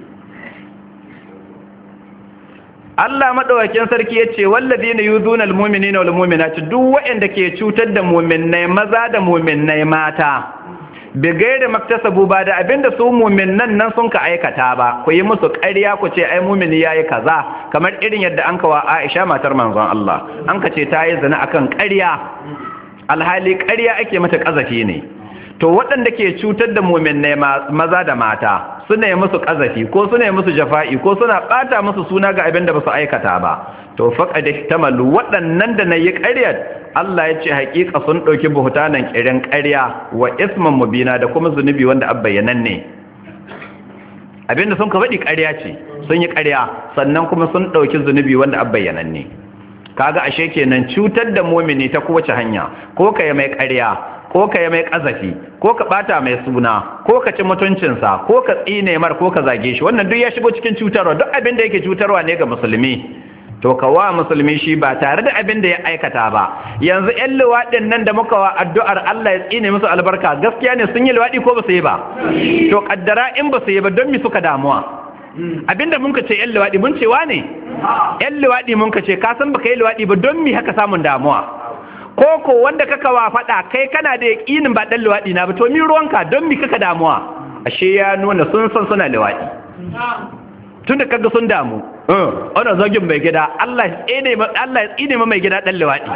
Allah madawakin sarki yace wallazina yuzuna almu'minina walmu'minati duk waɗanda ke cutar da mu'minnai maza da mu'minnai mata bigaire maktasabu ba da abinda su mu'minan nan sun ka aikata ba ku yi musu ƙarya ku ce ai mu'mini yayi kaza kamar irin yadda an kawa Aisha matar manzon Allah an ka ce ta yi zina akan ƙarya alhali ƙarya ake mata kazafi ne to waɗanda ke cutar da mu'minai maza da mata suna yi musu kazafi ko suna yi musu jafa'i ko suna bata musu suna ga abinda ba su aikata ba to faqad ihtamalu waɗannan da nayi ƙaryar Allah ya ce haƙiƙa sun ɗauki buhutanan ƙirin ƙarya wa isman mubina da kuma zunubi wanda abbayyanan ne abinda sun ka faɗi ƙarya ce sun yi ƙarya sannan kuma sun ɗauki zunubi wanda abbayyanan ne kaga ashe kenan cutar da mumini ta kowace hanya ko ka yi mai ƙarya ko ka yi mai ƙazafi ko ka ɓata mai suna ko ka ci mutuncinsa ko ka tsine mar ko ka zage shi wannan duk ya shigo cikin cutarwa duk abin da yake cutarwa ne ga musulmi to ka wa musulmi shi ba tare da abin da ya aikata ba yanzu ƴan luwaɗin nan da muka wa addu'ar Allah ya tsine musu albarka gaskiya ne sun yi luwaɗi ko ba su yi ba to kaddara in ba su yi ba don mi suka damuwa abinda mun ka ce ƴan luwaɗi mun cewa ne ƴan luwaɗi mun ka ce ka san baka yi luwaɗi ba don mi haka samun damuwa ko ko wanda kaka wa faɗa kai kana da yaƙinin ba ɗan luwaɗi na ba to mi ruwanka don mi kaka damuwa ashe ya nuna sun san suna luwaɗi tun da kaga sun damu ana zagin mai gida Allah ya tsine mai gida ɗan luwaɗi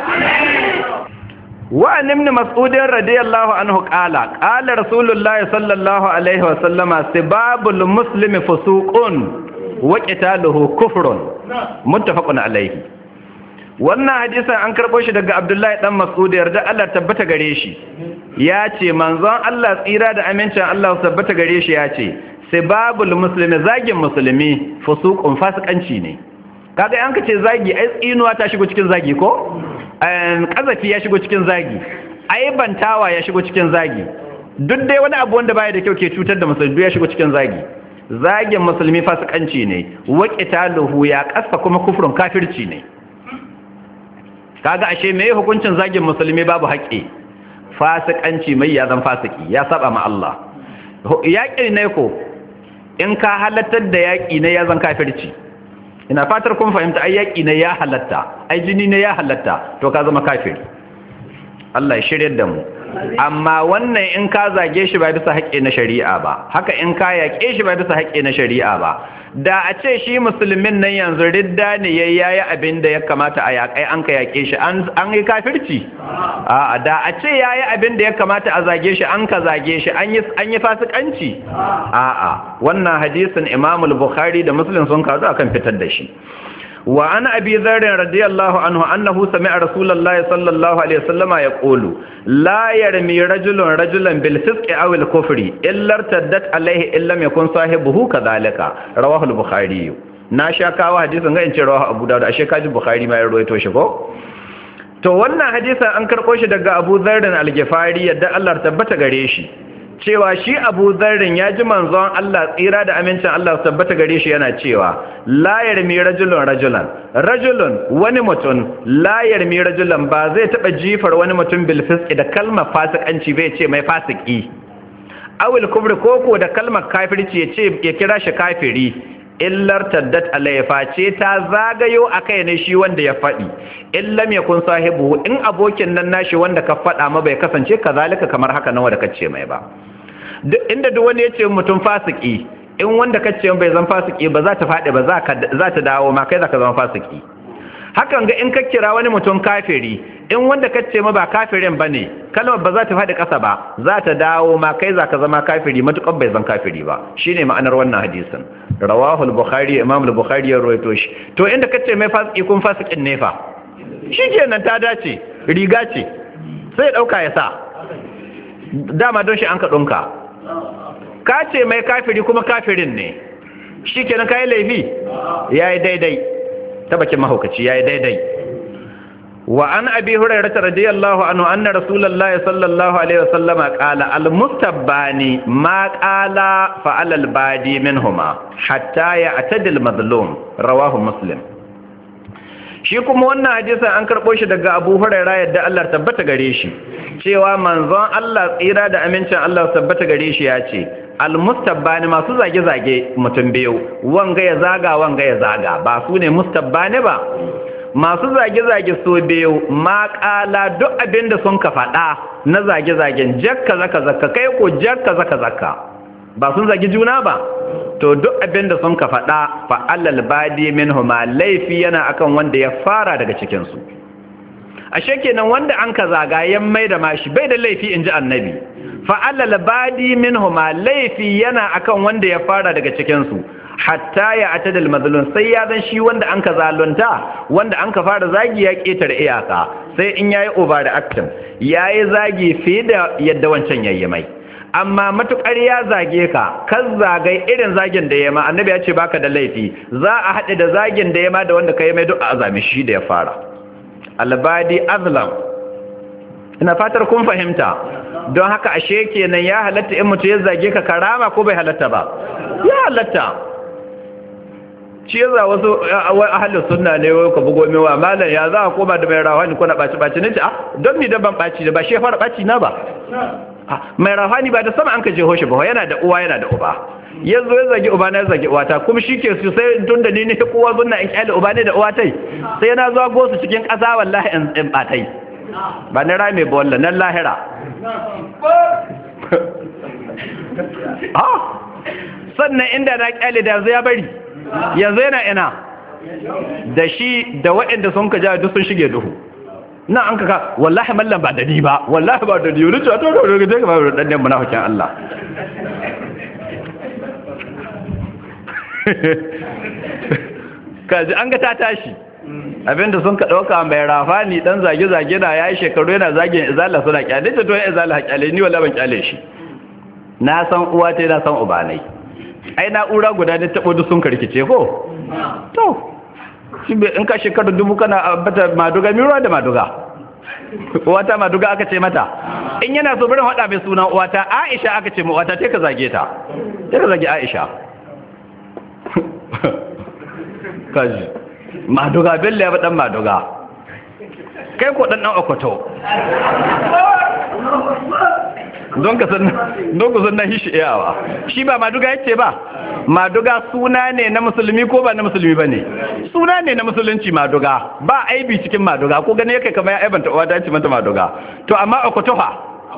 wa ibn mas'ud radiyallahu anhu qala qala rasulullahi sallallahu alaihi wa sallama sibabul muslimi fusuqun wa qitaluhu kufrun muttafaqun alaihi wannan hadisin an karbo shi daga Abdullahi dan Mas'ud yarda Allah tabbata gare shi ya ce manzon Allah tsira da amincin Allah tabbata gare shi ya ce sibabul muslimi zagin musulmi fusuqun fasikanci ne kaga an ka ce zagi ai tsinuwa ta shigo cikin zagi ko an kazafi ya shigo cikin zagi ai bantawa ya shigo cikin zagi duk dai wani abu wanda baya da kyau ke cutar da musulmi ya shigo cikin zagi zagin musulmi fasikanci ne waqitaluhu ya kasa kuma kufrun kafirci ne kaga ashe meye hukuncin zagin musulmi babu haƙƙi fasikanci mai ya zan fasiki ya saba ma Allah yaƙi ne ko in ka halattar da yaƙi ne ya zan kafirci ina fatar kun fahimta ai yaƙi ne ya halatta ai jini ne ya halatta to ka zama kafiri Allah ya shirye da mu amma wannan in ka zage shi ba bisa haƙƙi na shari'a ba haka in ka yaƙe shi ba bisa haƙƙi na shari'a ba da a ce shi musulmin nan yanzu ridda ne ya yayi abin da ya kamata a yaƙai an ka yaƙe shi an yi kafirci a da a ce yayi abin da ya kamata a zage shi an ka zage shi an yi an yi fasikanci a'a wannan hadisin Imam al-Bukhari da Muslim sun kawo akan fitar da shi wa an abi dharr radiyallahu anhu annahu sami'a rasulullahi sallallahu alaihi wasallama yaqulu la yarmi rajulun rajulan bil fisqi aw al kufri illa taddat alaihi illa yakun sahibuhu kadhalika rawahu al bukhari na sha kawo hadisin ga in ce rawahu abu dawud ashe kaji bukhari ma ya rawaito shi ko to wannan hadisin an karko shi daga abu dharr al-ghifari yadda Allah tabbata gare shi cewa shi abu zarrin ya ji manzon Allah tsira da amincin Allah tabbata gare shi yana cewa la yarmi rajulun rajulan rajulun wani mutum la yarmi rajulan ba zai taba jifar wani mutum bil fisqi da kalmar fasikanci bai ce mai fasiki awil kubri koko da kalmar kafirci ya ce ya kira shi kafiri illar taddat alayfa ce ta zagayo akai ne shi wanda ya faɗi illam yakun sahibu in abokin nan nashi wanda ka faɗa ma bai kasance kazalika kamar haka nawa da kace mai ba inda duk wani yace mutum fasiki in wanda kace bai zan fasiki ba za ta faɗi ba za ta dawo ma kai zaka zama fasiki hakan ga in ka kira wani mutum kafiri in wanda kace ma ba kafirin bane kalmar ba za ta faɗi ƙasa ba za ta dawo ma kai zaka zama kafiri matukan bai zan kafiri ba shine ma'anar wannan hadisin rawahu al-bukhari imam al-bukhari ya rawaito shi to inda kace mai fasiki kun fasikin ne fa shikenan ta dace riga ce sai ya dauka ya sa dama don shi an ka dunka ka ce mai kafiri kuma kafirin ne shikenan kai laifi yayi daidai ta bakin mahaukaci yayi daidai wa an abi hurairah radiyallahu anhu anna rasulullahi sallallahu alaihi wasallama qala al mustabbani ma qala fa al badi minhuma hatta ya'tadil mazlum rawahu muslim shi kuma wannan hadisin an karbo shi daga abu hurairah yadda Allah tabbata gare shi cewa manzon Allah tsira da amincin Allah tabbata gare shi ya ce al mustabbani masu zage zage mutum biyu wanga ya zaga wanga ya zaga ba su ne mustabbani ba masu zage-zage so biyu ma ƙala duk abinda sun ka faɗa na zage-zagen jakka zaka zaka kai ko jakka zaka zaka ba sun zage juna ba to duk abinda sun ka faɗa fa allal badi minhuma laifi yana akan wanda ya fara daga cikin su ashe kenan wanda an ka zagayen mai da mashi bai da laifi inji annabi fa allal badi minhuma laifi yana akan wanda ya fara daga cikin su hatta ya atadal mazlum sai ya zan shi wanda an ka zalunta wanda an ka fara zagi ya ketare iyaka sai in yayi over da action yayi zagi fiye da yadda wancan yayi mai amma matukar ya zage ka kan zagai irin zagin da yayi ma annabi ya ce baka da laifi za a hade da zagin da yayi ma da wanda kai mai duk a azami shi da ya fara albadi azlam ina fatar kun fahimta don haka ashe kenan ya halatta in mutu ya zage ka karama ko bai halatta ba ya halatta shi yasa wasu ahalin sunna ne wai ka bugo mewa malam ya za ka koma da mai rawani ko na baci baci nace ah don mi da ban baci da ba shi fara baci na ba mai rawani ba da sama an ka je hoshi ba yana da uwa yana da uba yanzu ya zagi uba na zagi uwata kuma shi ke su sai tun da ni ne kowa sunna in kyale uba ne da uwa tai sai na zuwa gosu cikin ƙasa wallahi in in batai ba na rame ba wallahi nan lahira ah sannan inda na kyale da zai ya bari yanzu yana ina da shi da waɗanda sun ka ja duk sun shige duhu na an kaka wallahi mallam ba da ni ba wallahi ba da ni wani cewa to da ga ba da dan munafikin Allah kaji an ga ta tashi abinda sun ka dauka mai rafani dan zage zage na yayi shekaru yana zagin izala suna kyale ta to ya izala kyale ni wallahi ban kyale shi na san uwa ta na san ubanai ai na'ura guda ne tabo duk sun karkice ko to shi in ka shekaru dubu kana bata maduga miro da maduga uwata maduga aka ce mata in yana so bari hada mai sunan uwata Aisha aka ce mu uwata sai ka zage ta sai ka zage Aisha kaji maduga bella ya dan maduga kai ko dan dan akwato don ka san don ku san na hishi iyawa shi ba maduga yace ba maduga suna ne na musulmi ko ba na musulmi bane suna ne na musulunci maduga ba aibi cikin maduga ko gane yake kamar ya aibanta uwa ta ce mata maduga to amma akwato fa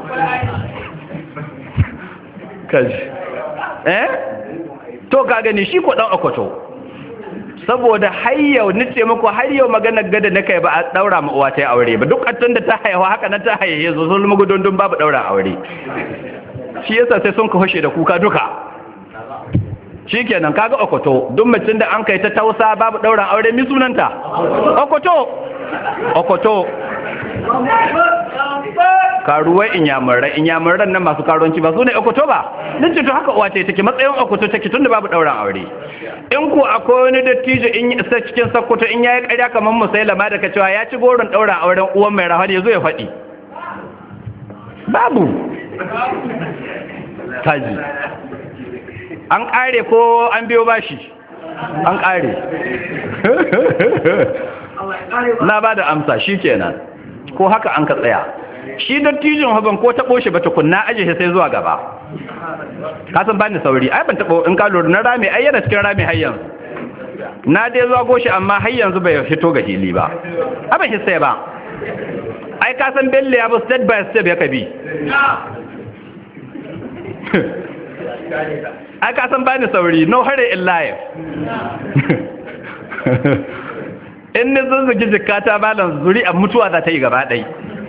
kaji eh to ka gani shi ko dan akwato saboda har yau nace muku har yau maganar gada na kai ba a daura ma uwa ta aure ba duk attun da ta haihuwa haka nan ta haihe zo sun mugu dundun babu daura aure shi yasa sai sun ka hoshe da kuka duka shikenan kaga okoto duk mutum da an kai ta tausa babu daura aure mi sunanta okoto okoto karuwai inyamurai inyamuran nan masu karuwanci ba su ne okoto ba nan ce to haka uwa ce take matsayin okoto take tunda babu dauran aure in ku akwai wani dattijo in isa cikin sakkwato in yayi ƙarya kamar musailama da cewa ya ci goron dauran auren uwan mai rahar yazo ya faɗi babu taji an ƙare ko an biyo bashi an ƙare na ba da amsa shikenan ko haka an ka tsaya shi dattijin haban ko taɓo shi ba tukunna aje shi sai zuwa gaba ka san bani sauri ai ban taɓo in ka lura na rami ai yana cikin rami har yanzu na dai zuwa goshi amma har yanzu bai fito ga hili ba abin shi sai ba ai ka san belle ya bu step by step ya kabi ai ka san bani sauri no hurry in life in ne zanzagi jikata malam zuri a mutuwa za ta yi gaba ɗai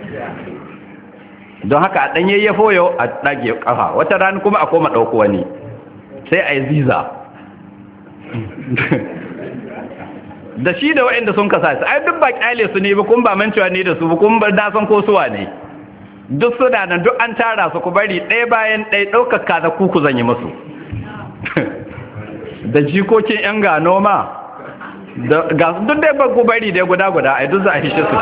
don haka a ɗanye ya foyo a ɗage ƙafa wata rana kuma a koma ɗauko wani sai a yi ziza da shi da waɗanda sun kasa su ai duk ba ƙyale su ne ba kun ba mancewa ne da su ba kun bar dasan ko suwa ne duk suna nan duk an tara su ku bari ɗaya bayan ɗaya ɗaukar kaza kuku zan yi musu da jikokin yan gano ma ga duk dai ba ku bari dai guda guda ai duk za a hishe su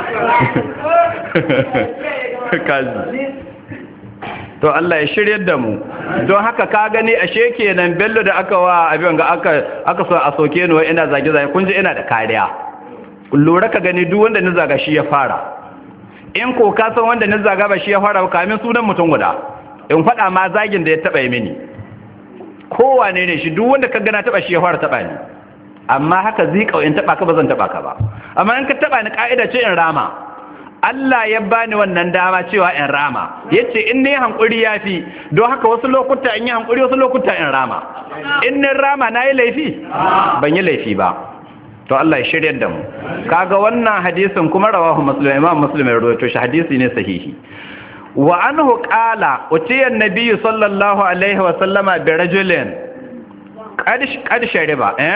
ke kaji to Allah ya shiryar da mu don haka ka gani ashe kenan bello da aka wa abin ga aka aka so a soke ni wai ina zage zage kun ji ina da kariya lura ka gani duk wanda ni zaga shi ya fara in ko ka san wanda ni zaga ba shi ya fara ba kamin sunan mutum guda in faɗa ma zagin da ya taba yi mini kowane ne shi duk wanda ka gana taba shi ya fara taba ni amma haka zika in taba ka ba zan taba ka ba amma in ka taba ni kaida ce in rama Allah ya bani wannan dama cewa in rama yace in ne hankuri yafi don haka wasu lokuta in yi hankuri wasu lokuta in rama in ne rama nayi laifi ban yi laifi ba to Allah ya shiryar da mu kaga wannan hadisin kuma rawahu muslim imam muslim ya rawaito shi hadisi ne sahihi wa anhu qala utiya an-nabiy sallallahu alaihi wa sallama bi rajulin qad qad shariba eh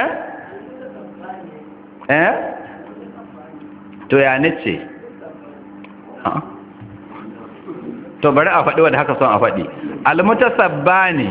eh to ya nace to bari a faɗi wanda haka son a faɗi almutasabbani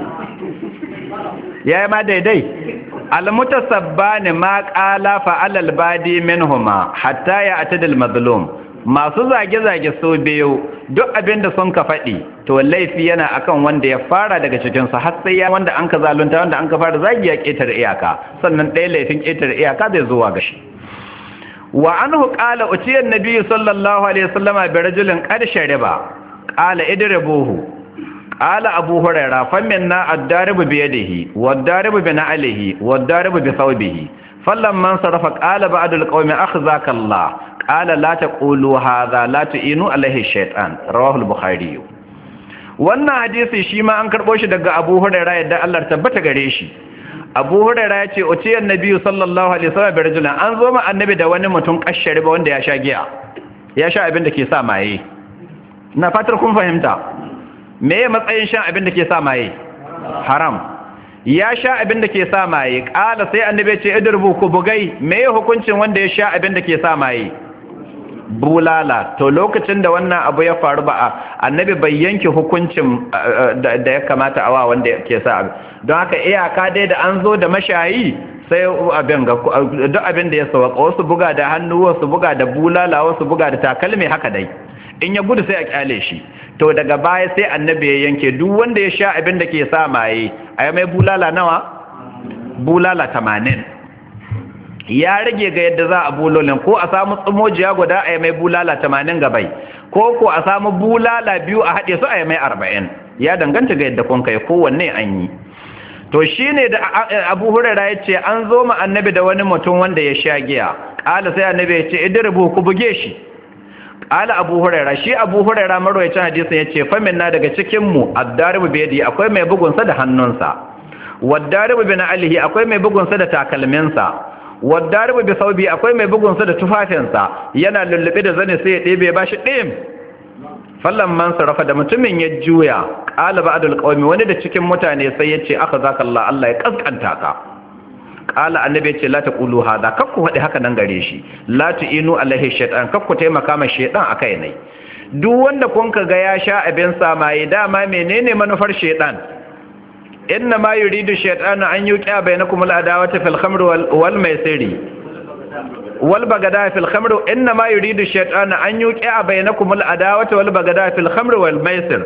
yayi ma daidai almutasabbani ma qala fa alal badi minhuma hatta ya atadil mazlum masu zage zage so biyu duk abinda sun ka faɗi to laifi yana akan wanda ya fara daga cikin su har sai ya wanda an ka zalunta wanda an ka fara zagi ya ƙetare iyaka sannan ɗaya laifin ƙetare iyaka zai zuwa gashi wa anhu qala utiya an-nabiy sallallahu alaihi wasallam bi rajulin qad shariba qala idribuhu qala abu hurairah faminna ad-daribu bi yadihi wad-daribu bi na'lihi wad-daribu bi thawbihi falamma sarafa qala ba'd al-qawmi akhzaka Allah qala la taqulu hadha la tu'inu alaihi shaytan rawahu al-bukhari wannan hadisi shi ma an karbo shi daga abu hurairah yadda Allah tabbata gare shi abu hurairah ya ce uciyar nabi sallallahu alaihi wasallam bi rajulin an zo ma annabi da wani mutum kashari ba wanda ya sha giya ya sha abin da ke sa maye na fatar kun fahimta me ya matsayin shan abin da ke sa maye haram ya sha abin da ke sa maye kala sai annabi ya ce idrubu ku bugai me ya hukuncin wanda ya sha abin da ke sa maye bulala. To lokacin da wannan abu ya faru ba annabi bai yanke hukuncin da ya kamata awa wanda ke sa abu, don haka iyaka dai da an zo da mashayi sai abin ga duk abin da ya sauka, wasu buga da hannu, wasu buga da bulala, wasu buga da takalmi, haka dai in ya gudu sai a kyale shi. To daga baya sai annabi ya yanke duk wanda ya sha abin da ke sa maye a mai bulala nawa? Bulala tamanin. Ya rage ga yadda za a bulolin, ko a samu tsumojiya guda a mai bulala tamanin gabai, ko ko a samu bulala biyu a haɗe su a mai arba'in. Ya danganta ga yadda kun kai kowanne an yi. To shi ne da Abu Hurairah ya ce an zo ma annabi da wani mutum wanda ya sha giya. Ƙala sai annabi ya ce idribu ku buge shi. Ƙala Abu Hurairah, shi Abu Hurairah marwayacin hadisin ya ce famin na daga cikin mu ad-daribu bi yadi, akwai mai bugunsa da hannunsa. Wad-daribu bi na'alihi, akwai mai bugunsa da takalminsa. Wad-daribu bi thawbi, akwai mai bugunsa da tufafinsa. Yana lullube da zane sai ya ɗebe ba shi ɗim. Fallan man sarafa, da mutumin ya juya, qala ba'dul qaumi, wani da cikin mutane sai ya ce aka zaka Allah, Allah ya kaskanta ka. Qala annabi ya ce la taqulu hada, kakku hadi haka nan gare shi, la tu'inu alaihi shaytan, kakku taimaka ma shaytan akai ne. Duk wanda kun ga ya sha abin samaye, dama menene manufar shaytan? Inna ma yuridu shaytanu an yuqi'a bainakum al-adawata fil khamri wal maisiri wal bagada fil khamri. Inna ma yuridu shaytanu an yuqi'a bainakum al-adawata wal bagada fil khamri wal maisir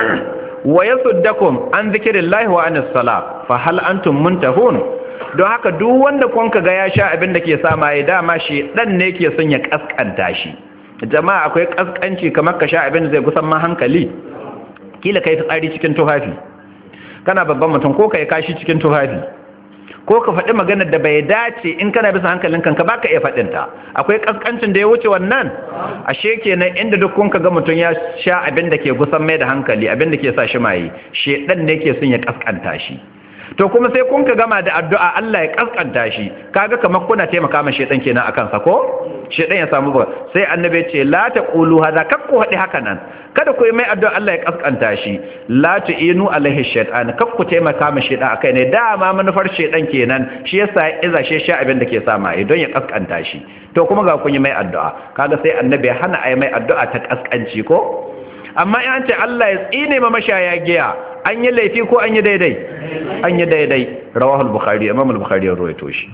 wa yasuddakum an dhikrillahi wa anis salat fa hal antum muntahun. Don haka duk wanda kun ga ya sha abin da ke sama ya dama shi dan ne ke son ya kaskanta shi. Jama'a akwai kaskanci kamar ka sha abin da zai gusan ma hankali, kila kai tsari cikin tufafi, kana babban mutum, ko kai kashi cikin tufafi, ko ka faɗi maganar da bai dace in kana bisa hankalin kanka baka iya faɗin ta. Akwai kaskancin da ya wuce wannan? Ashe kenan inda duk kun ga mutum ya sha abin da ke gusan mai da hankali, abin da ke sa shi maye, shedan ne ke son ya kaskanta shi. To kuma sai kun ka gama da addu'a Allah ya kaskanta shi, kaga kamar kuna taimaka ma shedan kenan akan sa, ko shedan ya samu ba. Sai annabi ya ce la taqulu hadha, kakku hadi haka nan, kada ku yi mai addu'a Allah ya kaskanta shi. La tu'inu alaihi shaytan, kakku taimaka ma shedan akai ne, dama manufar shedan kenan, shi yasa iza she sha abin da ke sa mai don ya kaskanta shi. To kuma ga kun yi mai addu'a, kaga sai annabi ya hana ai mai addu'a ta kaskanci, ko amma in an ce Allah ya tsine ma mashaya giya, an yi laifi ko an yi daidai? An yi daidai. Rawahul Bukhari, Imam al-Bukhari ya rawaito shi.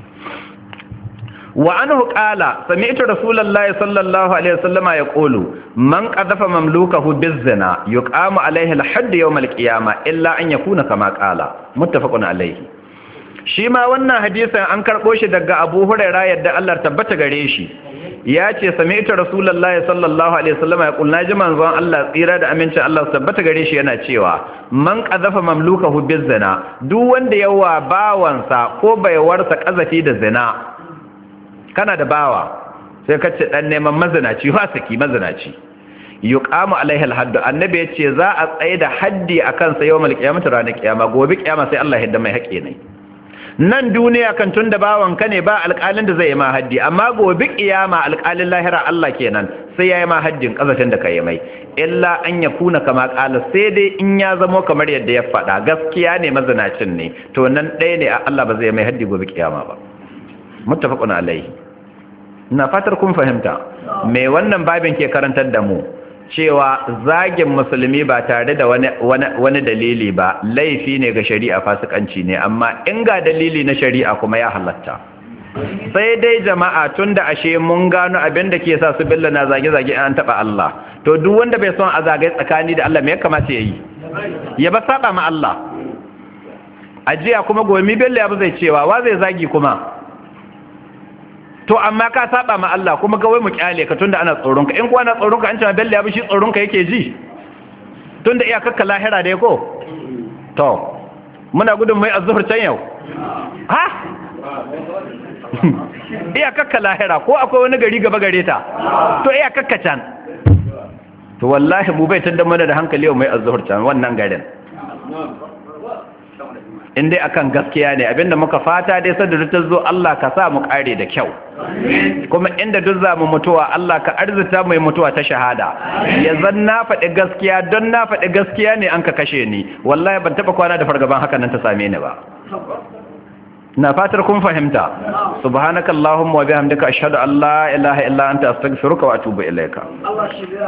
Wa anhu qala sami'tu Rasulullahi sallallahu alaihi wasallam yaqulu man qadhafa mamlukahu bizina yuqamu alaihi al-hadd yawm al-qiyamah illa an yakuna kama qala. Muttafaqun alaihi. Shi ma wannan hadisin an karbo shi daga Abu Hurairah yadda Allah tabbata gare shi. Ya ce sami'tu Rasulullahi sallallahu alaihi wasallam ya kulna ji manzon Allah tsira da amincin Allah su tabbata gare shi yana cewa man qadhafa mamlukahu bizina, duk wanda yawa bawansa ko baiwarsa kazafi da zina. Kana da bawa sai ka ce dan neman mazinaci, fasiki mazinaci, yuqamu alaihi alhadd, annabi ya ce za a tsaye da haddi akan sa yawmal qiyamah, ranar kiyama, gobe kiyama sai Allah ya hidda mai haƙe ne. Nan duniya kan tun da bawanka ne ba alƙalin da zai yi ma haddi, amma gobe kiyama alƙalin lahira Allah kenan sai ya yi ma haddin ƙazafin da ka yi mai, illa an ya kuna kama ƙala, sai dai in ya zamo kamar yadda ya faɗa gaskiya ne mazinacin ne, to nan ɗaya ne Allah ba zai mai haddi gobe kiyama ba. Muttafaqun alaihi. Ina fatar kun fahimta me wannan babin ke karantar da mu, cewa zagin musulmi ba tare da wani, wani, wani dalili ba laifi ne ga shari'a, fasikanci ne, amma in ga dalili na shari'a kuma ya halatta. Sai dai jama'a tun da ashe mun gano abin da ke sa su billa na zage-zage an taɓa Allah, to duk wanda bai son a zagaye tsakani da Allah me ya kamata ya yi? Ya ba saba ma Allah. Ajiya kuma gomi bello ya ba zai cewa wa zai zagi kuma? To amma ka saba ma Allah kuma ga wai mu kyale ka tunda ana tsoron ka, in kuwa ana tsoron ka an ce bello ya bi shi tsoron ka yake ji, tunda iyakakka lahira dai ko. To muna gudun mai azhur can yau, ha iyakakka lahira ko akwai wani gari gaba gare ta, to iyakakka can. To wallahi mu bai tunda mana da hankali yau mai azhur can wannan garin, in dai akan gaskiya ne. Abinda muka fata dai sadda ta zo Allah ka sa mu kare da kyau, kuma inda duk za mu mutuwa Allah ka arzuta mai mutuwa ta shahada. Yanzu na faɗi gaskiya, don na faɗi gaskiya ne an ka kashe ni, wallahi ban taɓa kwana da fargaban haka nan ta same ni ba. na fatar kun fahimta subhanakallahumma wa bihamdika ashhadu an la ilaha illa anta astaghfiruka wa atubu ilaika